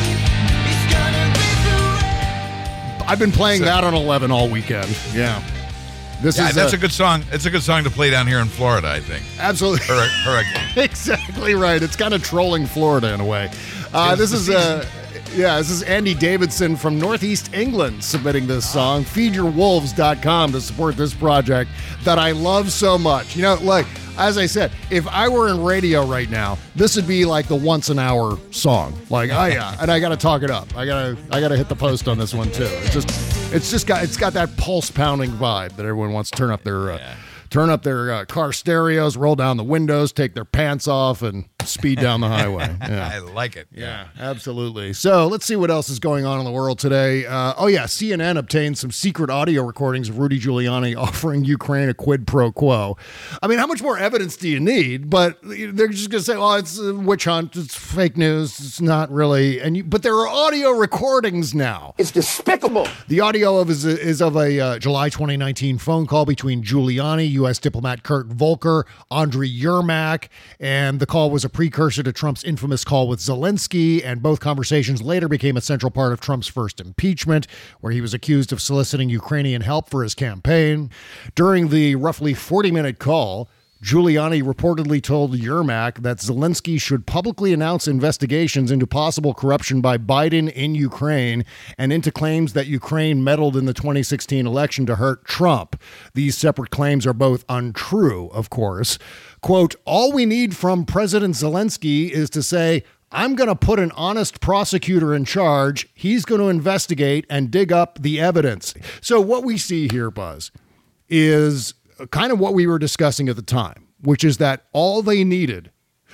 I've been playing that on eleven all weekend. Yeah. This
yeah,
is
that's
a,
a good song. It's a good song to play down here in Florida, I think.
Absolutely.
Hurri- Hurricane.
Exactly right. It's kind of trolling Florida in a way. Uh, this is uh, yeah, this is Andy Davidson from Northeast England submitting this song. feed your wolves dot com to support this project that I love so much. You know, like as I said, if I were in radio right now, this would be like the once an hour song. Like, oh yeah, and I got to talk it up. I gotta I gotta hit the post on this one too. It's just it's just got it's got that pulse pounding vibe that everyone wants to turn up their. Uh, Turn up their uh, car stereos, roll down the windows, take their pants off, and speed down the highway. Yeah.
I like it.
Yeah, absolutely. So let's see what else is going on in the world today. Uh, oh, yeah, C N N obtained some secret audio recordings of Rudy Giuliani offering Ukraine a quid pro quo. I mean, how much more evidence do you need? But they're just going to say, oh, it's a witch hunt, it's fake news, it's not really. And you, But there are audio recordings now.
It's despicable.
The audio of is, is of a uh, July twenty nineteen phone call between Giuliani, U S diplomat Kurt Volker, Andriy Yermak, and the call was a precursor to Trump's infamous call with Zelensky, and both conversations later became a central part of Trump's first impeachment, where he was accused of soliciting Ukrainian help for his campaign. During the roughly forty-minute call, Giuliani reportedly told Yermak that Zelensky should publicly announce investigations into possible corruption by Biden in Ukraine and into claims that Ukraine meddled in the twenty sixteen election to hurt Trump. These separate claims are both untrue, of course. Quote, all we need from President Zelensky is to say, I'm going to put an honest prosecutor in charge. He's going to investigate and dig up the evidence. So what we see here, Buzz, is kind of what we were discussing at the time, which is that all they needed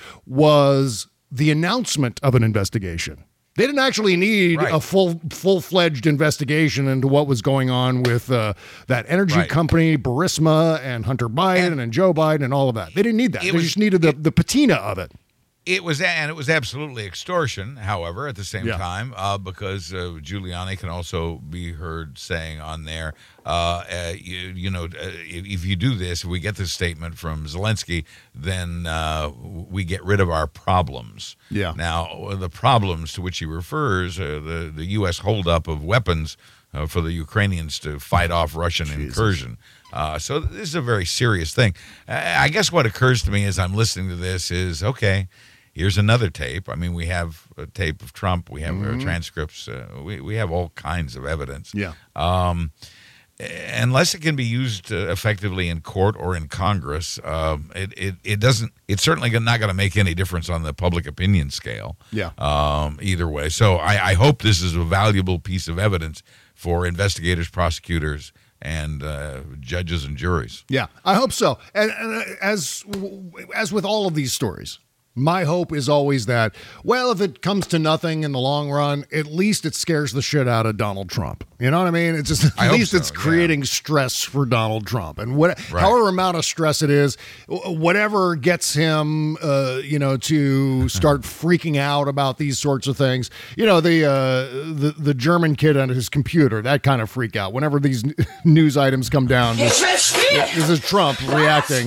was the announcement of an investigation. They didn't actually need
right.
a full, full-fledged investigation into what was going on with uh, that energy
right.
company, Burisma, and Hunter Biden and, and Joe Biden and all of that. They didn't need that. They
was,
just needed the,
it,
the patina of it.
It was, and it was absolutely extortion, however, at the same
yeah.
time, uh, because uh, Giuliani can also be heard saying on there, uh, uh, you, you know, uh, if, if you do this, if we get this statement from Zelensky, then uh, we get rid of our problems.
Yeah.
Now, the problems to which he refers, uh, the, the U S holdup of weapons uh, for the Ukrainians to fight off Russian Jesus. incursion. Uh, so this is a very serious thing. I guess what occurs to me as I'm listening to this is, okay, here's another tape. I mean, we have a tape of Trump. We have mm-hmm. transcripts. Uh, we, we have all kinds of evidence.
Yeah.
Um, unless it can be used uh, effectively in court or in Congress, um, it, it, it doesn't, it's certainly not going to make any difference on the public opinion scale.
Yeah.
Um, either way. So I, I hope this is a valuable piece of evidence for investigators, prosecutors, and uh, judges and juries.
Yeah, I hope so. And, and as as with all of these stories, my hope is always that, well, if it comes to nothing in the long run, at least it scares the shit out of Donald Trump. You know what I mean? It's just, at least so, it's creating yeah. stress for Donald Trump. And what, right. however amount of stress it is, whatever gets him, uh, you know, to start freaking out about these sorts of things. You know, the, uh, the the German kid on his computer, that kind of freak out. Whenever these news items come down, this, this is Trump reacting.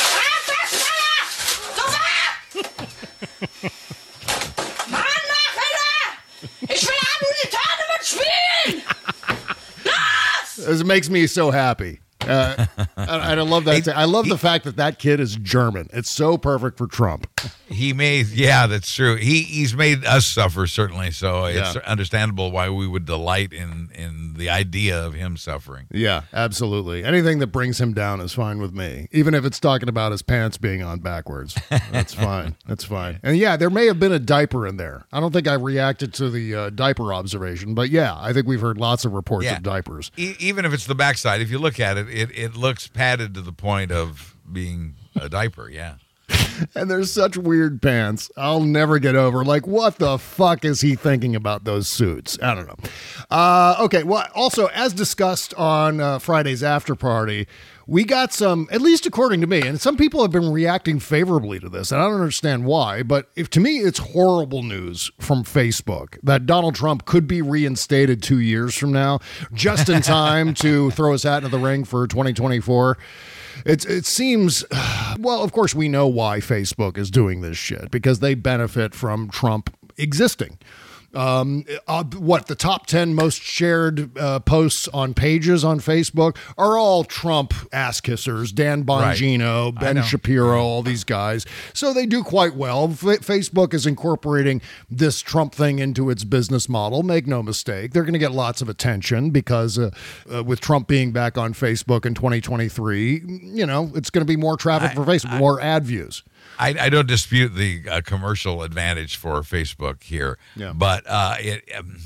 It makes me so happy. Uh, and I love that. I love the fact that that kid is German. It's so perfect for Trump.
He, He made, yeah, that's true. He he's made us suffer, certainly. So it's
Yeah.
understandable why we would delight in in the idea of him suffering.
Yeah, absolutely. Anything that brings him down is fine with me, even if it's talking about his pants being on backwards. That's fine. That's fine. And yeah, there may have been a diaper in there. I don't think I reacted to the uh, diaper observation, but yeah, I think we've heard lots of reports
Yeah.
of diapers.
E- even if it's the backside, if you look at it, it it looks padded to the point of being a diaper. Yeah.
And there's such weird pants. I'll never get over. Like, what the fuck is he thinking about those suits? I don't know. Uh, okay. Well, also, as discussed on uh, Friday's after party, we got some, at least according to me, and some people have been reacting favorably to this, and I don't understand why, but if to me, it's horrible news from Facebook that Donald Trump could be reinstated two years from now, just in time to throw his hat into the ring for twenty twenty-four. It's, it seems, well, of course, we know why Facebook is doing this shit, because they benefit from Trump existing. Um, uh, what, the top ten most shared uh, posts on pages on Facebook are all Trump ass kissers, Dan Bongino,
Right.
Ben Shapiro, all these guys. So they do quite well. F- Facebook is incorporating this Trump thing into its business model. Make no mistake. They're going to get lots of attention because uh, uh, with Trump being back on Facebook in twenty twenty-three, you know, it's going to be more traffic
I-
for Facebook,
I-
more ad views.
I, I don't dispute the uh, commercial advantage for Facebook here,
Yeah.
but uh, it, um,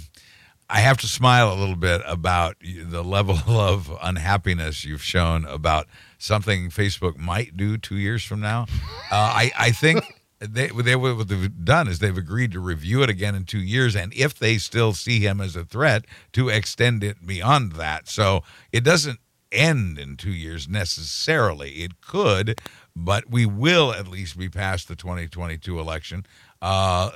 I have to smile a little bit about the level of unhappiness you've shown about something Facebook might do two years from now. Uh, I, I think they, they what they've done is they've agreed to review it again in two years, and if they still see him as a threat, to extend it beyond that. So it doesn't end in two years necessarily. It could, but we will at least be past the twenty twenty-two election. Uh,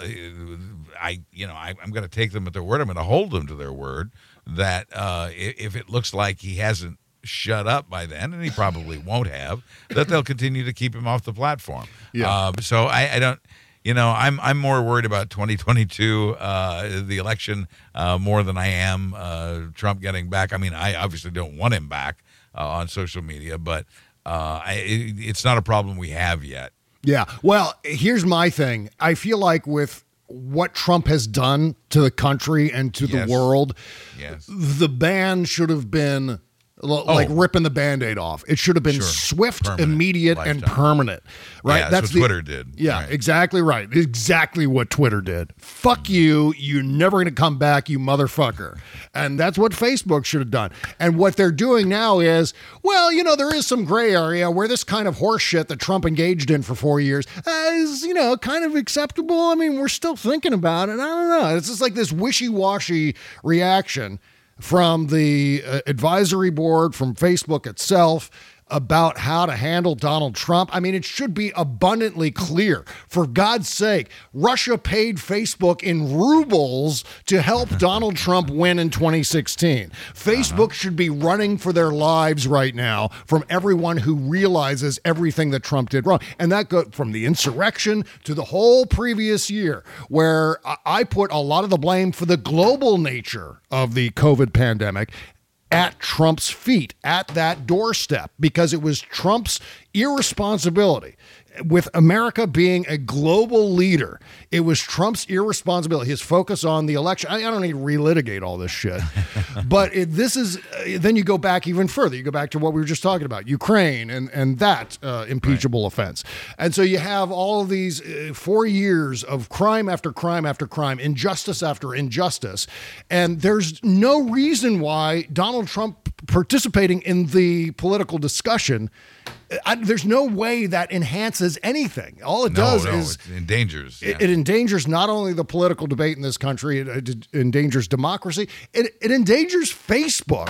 I, you know, I, I'm going to take them at their word. I'm going to hold them to their word that uh, if it looks like he hasn't shut up by then, and he probably won't have, that they'll continue to keep him off the platform.
Yeah.
Uh, so I, I don't. You know, I'm I'm more worried about twenty twenty-two, uh, the election, uh, more than I am uh, Trump getting back. I mean, I obviously don't want him back uh, on social media, but uh, I, it, it's not a problem we have yet.
Yeah. Well, here's my thing. I feel like with what Trump has done to the country and to
Yes.
the world,
Yes.
the ban should have been l- like
Oh.
ripping the Band-Aid off. It should have been
Sure.
swift,
Permanent.
immediate, and
Lifetime.
permanent. Right?
Yeah, that's what Twitter did.
Yeah,
Right.
exactly right. Exactly what Twitter did. Fuck you. You're never going to come back, you motherfucker. And that's what Facebook should have done. And what they're doing now is, well, you know, there is some gray area where this kind of horse shit that Trump engaged in for four years uh, is, you know, kind of acceptable. I mean, we're still thinking about it. I don't know. It's just like this wishy-washy reaction from the uh, advisory board, from Facebook itself, about how to handle Donald Trump. I mean, it should be abundantly clear. For God's sake, Russia paid Facebook in rubles to help Donald Trump win in twenty sixteen. Facebook should be running for their lives right now from everyone who realizes everything that Trump did wrong. And that goes from the insurrection to the whole previous year, where I- I put a lot of the blame for the global nature of the COVID pandemic at Trump's feet, at that doorstep, because it was Trump's irresponsibility. With America being a global leader, it was Trump's irresponsibility, his focus on the election. I, I don't need to relitigate all this shit. But it, this is, uh, then you go back even further. You go back to what we were just talking about, Ukraine and, and that uh, impeachable right. offense. And so you have all of these uh, four years of crime after crime after crime, injustice after injustice. And there's no reason why Donald Trump participating in the political discussion, I, there's no way that enhances anything. All it
no,
does
no,
is
it endangers.
It,
yeah.
it endangers not only the political debate in this country, it, it endangers democracy. It, it endangers Facebook.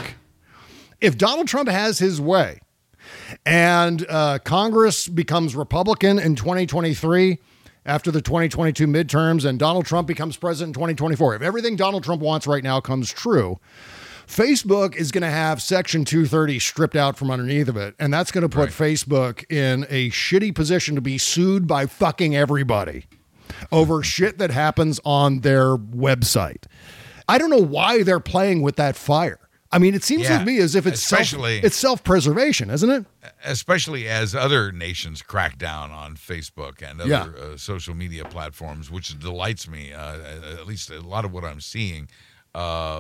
If Donald Trump has his way and uh, Congress becomes Republican in twenty twenty-three, after the twenty twenty-two midterms, and Donald Trump becomes president in twenty twenty-four, if everything Donald Trump wants right now comes true, Facebook is going to have Section two thirty stripped out from underneath of it, and that's going to put right. Facebook in a shitty position to be sued by fucking everybody over shit that happens on their website. I don't know why they're playing with that fire. I mean, it seems
Yeah,
to me as if it's
especially-
self, it's self-preservation, isn't it?
Especially as other nations crack down on Facebook and other
Yeah.
uh, social media platforms, which delights me. Uh, at least a lot of what I'm seeing uh,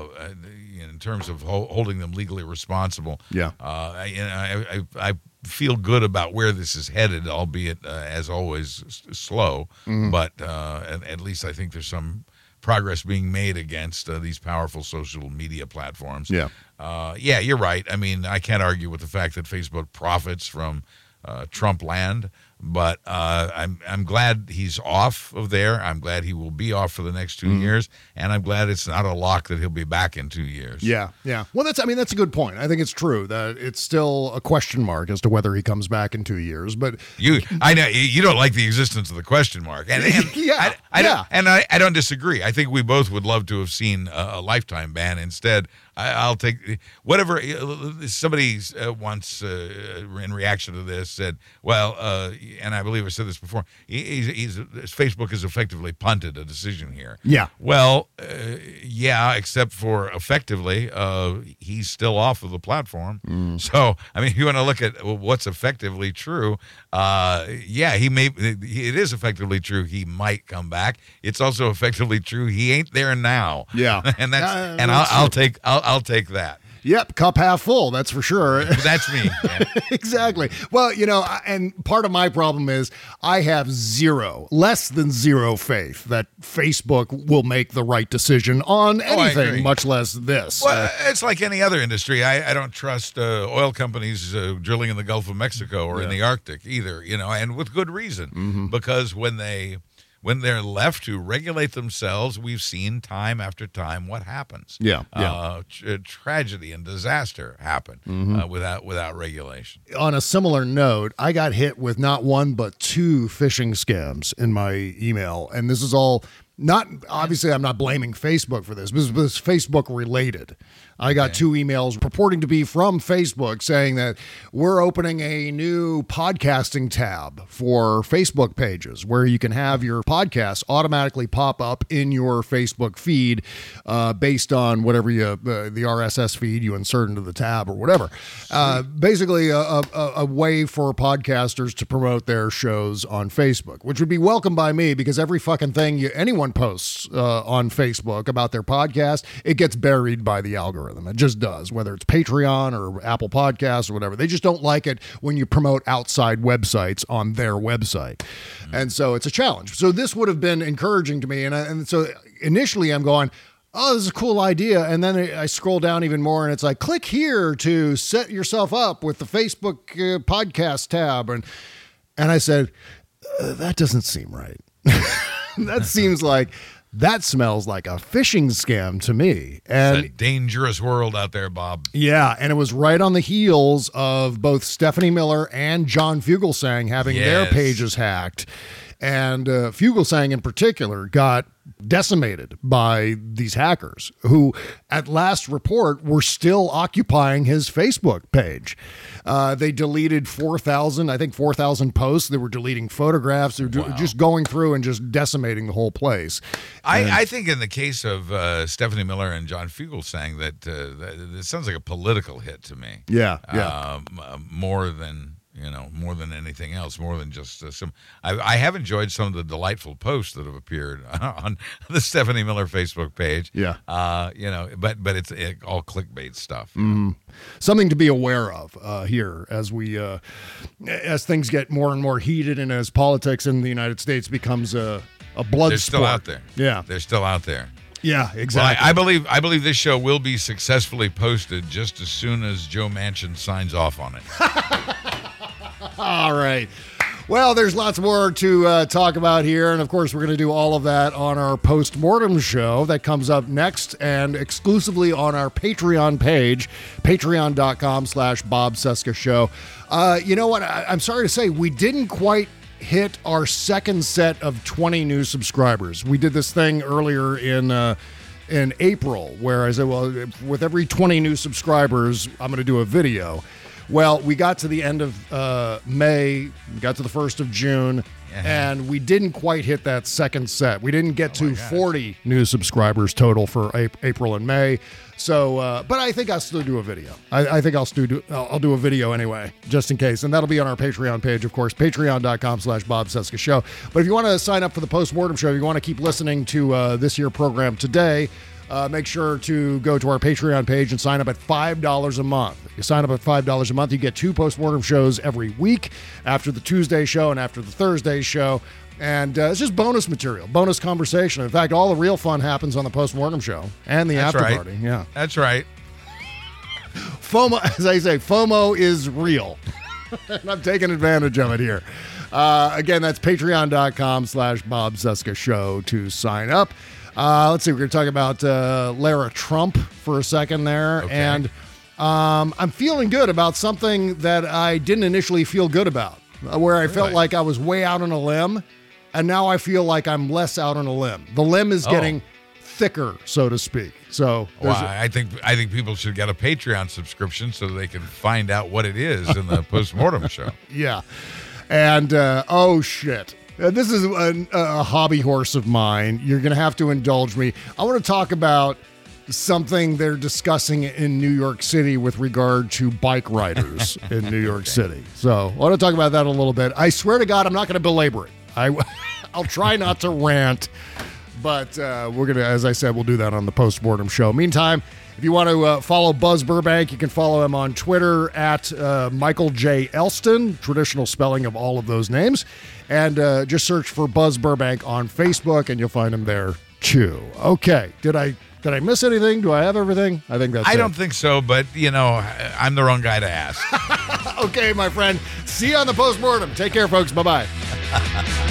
in terms of ho- holding them legally responsible.
Yeah.
Uh, I, you know, I, I, I feel good about where this is headed, albeit uh, as always s- slow.
Mhm.
But uh, at, at least I think there's some progress being made against uh, these powerful social media platforms.
Yeah.
Uh, yeah, you're right. I mean, I can't argue with the fact that Facebook profits from uh, Trump land, but uh, I'm I'm glad he's off of there. I'm glad he will be off for the next two
Mhm.
years, and I'm glad it's not a lock that he'll be back in two years.
Yeah, yeah. Well, that's I mean that's a good point. I think it's true that it's still a question mark as to whether he comes back in two years. But
You, I know you you don't like the existence of the question mark, and, and
Yeah,
I, I
yeah.
don't, and I, I don't disagree. I think we both would love to have seen a, a lifetime ban. Instead, I, I'll take whatever. Somebody uh, once, uh, in reaction to this, said, "Well," uh, and I believe I said this before. He, he's, he's Facebook has effectively punted a decision here.
Yeah.
Well, uh, yeah, except for effectively, uh, he's still off of the platform.
Mm.
So, I mean, if you want to look at what's effectively true, uh, yeah, he may. It is effectively true. He might come back. It's also effectively true. He ain't there now.
Yeah.
and that's
Uh,
and
that's
I'll, I'll
true.
take I'll, I'll take that.
Yep, cup half full, that's for sure.
That's me. Yeah.
Exactly. Well, you know, I- and part of my problem is I have zero, less than zero faith that Facebook will make the right decision on
Oh, I
anything,
agree.
much less this.
Well,
Uh,
it's like any other industry. I, I don't trust uh, oil companies uh, drilling in the Gulf of Mexico or in
Yeah.
the Arctic either, you know, and with good reason.
Mhm.
Because when they when they're left to regulate themselves, we've seen time after time what happens.
Yeah, yeah.
Uh, tr- tragedy and disaster happen
Mhm.
uh, without without regulation.
On a similar note, I got hit with not one but two phishing scams in my email, and this is all not obviously. I'm not blaming Facebook for this. This was Facebook related. I got two emails purporting to be from Facebook saying that we're opening a new podcasting tab for Facebook pages where you can have your podcasts automatically pop up in your Facebook feed uh, based on whatever you uh, the R S S feed you insert into the tab or whatever. Uh, basically, a, a, a way for podcasters to promote their shows on Facebook, which would be welcome by me because every fucking thing you, anyone posts uh, on Facebook about their podcast, it gets buried by the algorithm. It just does, whether it's Patreon or Apple Podcasts or whatever. They just don't like it when you promote outside websites on their website. And so it's a challenge. So this would have been encouraging to me. And, I, and so initially I'm going, oh, this is a cool idea. And then I scroll down even more and it's like, click here to set yourself up with the Facebook uh, podcast tab. And, and I said, uh, that doesn't seem right. That seems like that smells like a phishing scam to me. And
It's a dangerous world out there, Bob.
yeah, and it was right on the heels of both Stephanie Miller and John Fugelsang having their
Yes.
pages hacked. And uh, Fugelsang in particular got decimated by these hackers who, at last report, were still occupying his Facebook page. Uh, they deleted four thousand, I think four thousand posts. They were deleting photographs. They were do- just going through and just decimating the whole place. And-
I, I think in the case of uh, Stephanie Miller and John Fugelsang that, uh, that it sounds like a political hit to me.
Yeah, yeah.
Um, uh, more than you know, more than anything else, more than just uh, some. I, I have enjoyed some of the delightful posts that have appeared on the Stephanie Miller Facebook page.
Yeah.
Uh, you know, but but it's it, all clickbait stuff.
Mm. Something to be aware of uh, here as we uh, as things get more and more heated and as politics in the United States becomes a, a blood
They're
sport.
still out there.
Yeah.
They're still out there.
Yeah,
Well,
exactly.
I, I believe I believe this show will be successfully posted just as soon as Joe Manchin signs off on it.
All right. Well, there's lots more to uh, talk about here. And of course, we're going to do all of that on our post-mortem show that comes up next and exclusively on our Patreon page, patreon.com slash Bob Cesca Show. Uh, you know what? I- I'm sorry to say, we didn't quite hit our second set of twenty new subscribers. We did this thing earlier in uh, in April where I said, well, with every twenty new subscribers, I'm going to do a video. Well, we got to the end of uh, May, we got to the first of June, and we didn't quite hit that second set. We didn't get to forty new subscribers total for April and May. So, uh, but I think I'll still do a video. I, I think I'll still do, I'll do a video anyway, just in case. And that'll be on our Patreon page, of course, patreon.com slash Bob Cesca Show. But if you want to sign up for the Postmortem Show, if you want to keep listening to uh, this year program today, uh, make sure to go to our Patreon page and sign up at five dollars a month. You sign up at five dollars a month, you get two Postmortem shows every week, after the Tuesday show and after the Thursday show. And uh, it's just bonus material, bonus conversation. In fact, all the real fun happens on the Postmortem Show and the
That's
after
right.
party. Yeah,
that's right.
FOMO, as I say, FOMO is real. And I'm taking advantage of it here. Uh, again, that's patreon.com slash Bob Cesca Show to sign up. Uh, let's see, we're going to talk about uh, Lara Trump for a second there.
Okay.
And um, I'm feeling good about something that I didn't initially feel good about, uh, where I
Really?
felt like I was way out on a limb. And now I feel like I'm less out on a limb. The limb is
Oh.
getting thicker, so to speak. So
Well,
there's a-
I think I think people should get a Patreon subscription so they can find out what it is in the Postmortem Show.
yeah. And, uh, oh, shit. Uh, this is a, a hobby horse of mine. You're going to have to indulge me. I want to talk about something they're discussing in New York City with regard to bike riders in New York City. So I want to talk about that a little bit. I swear to God, I'm not going to belabor it. I, I'll try not to rant, but uh, we're going to, as I said, we'll do that on the Postmortem Show. Meantime, if you want to uh, follow Buzz Burbank, you can follow him on Twitter at uh, Michael J. Elston, traditional spelling of all of those names. And uh, just search for Buzz Burbank on Facebook, and you'll find him there too. Okay. Did I did I miss anything? Do I have everything? I think that's
I
it.
don't think so, but, you know, I'm the wrong guy to ask.
Okay, my friend. See you on the Postmortem. Take care, folks. Bye-bye.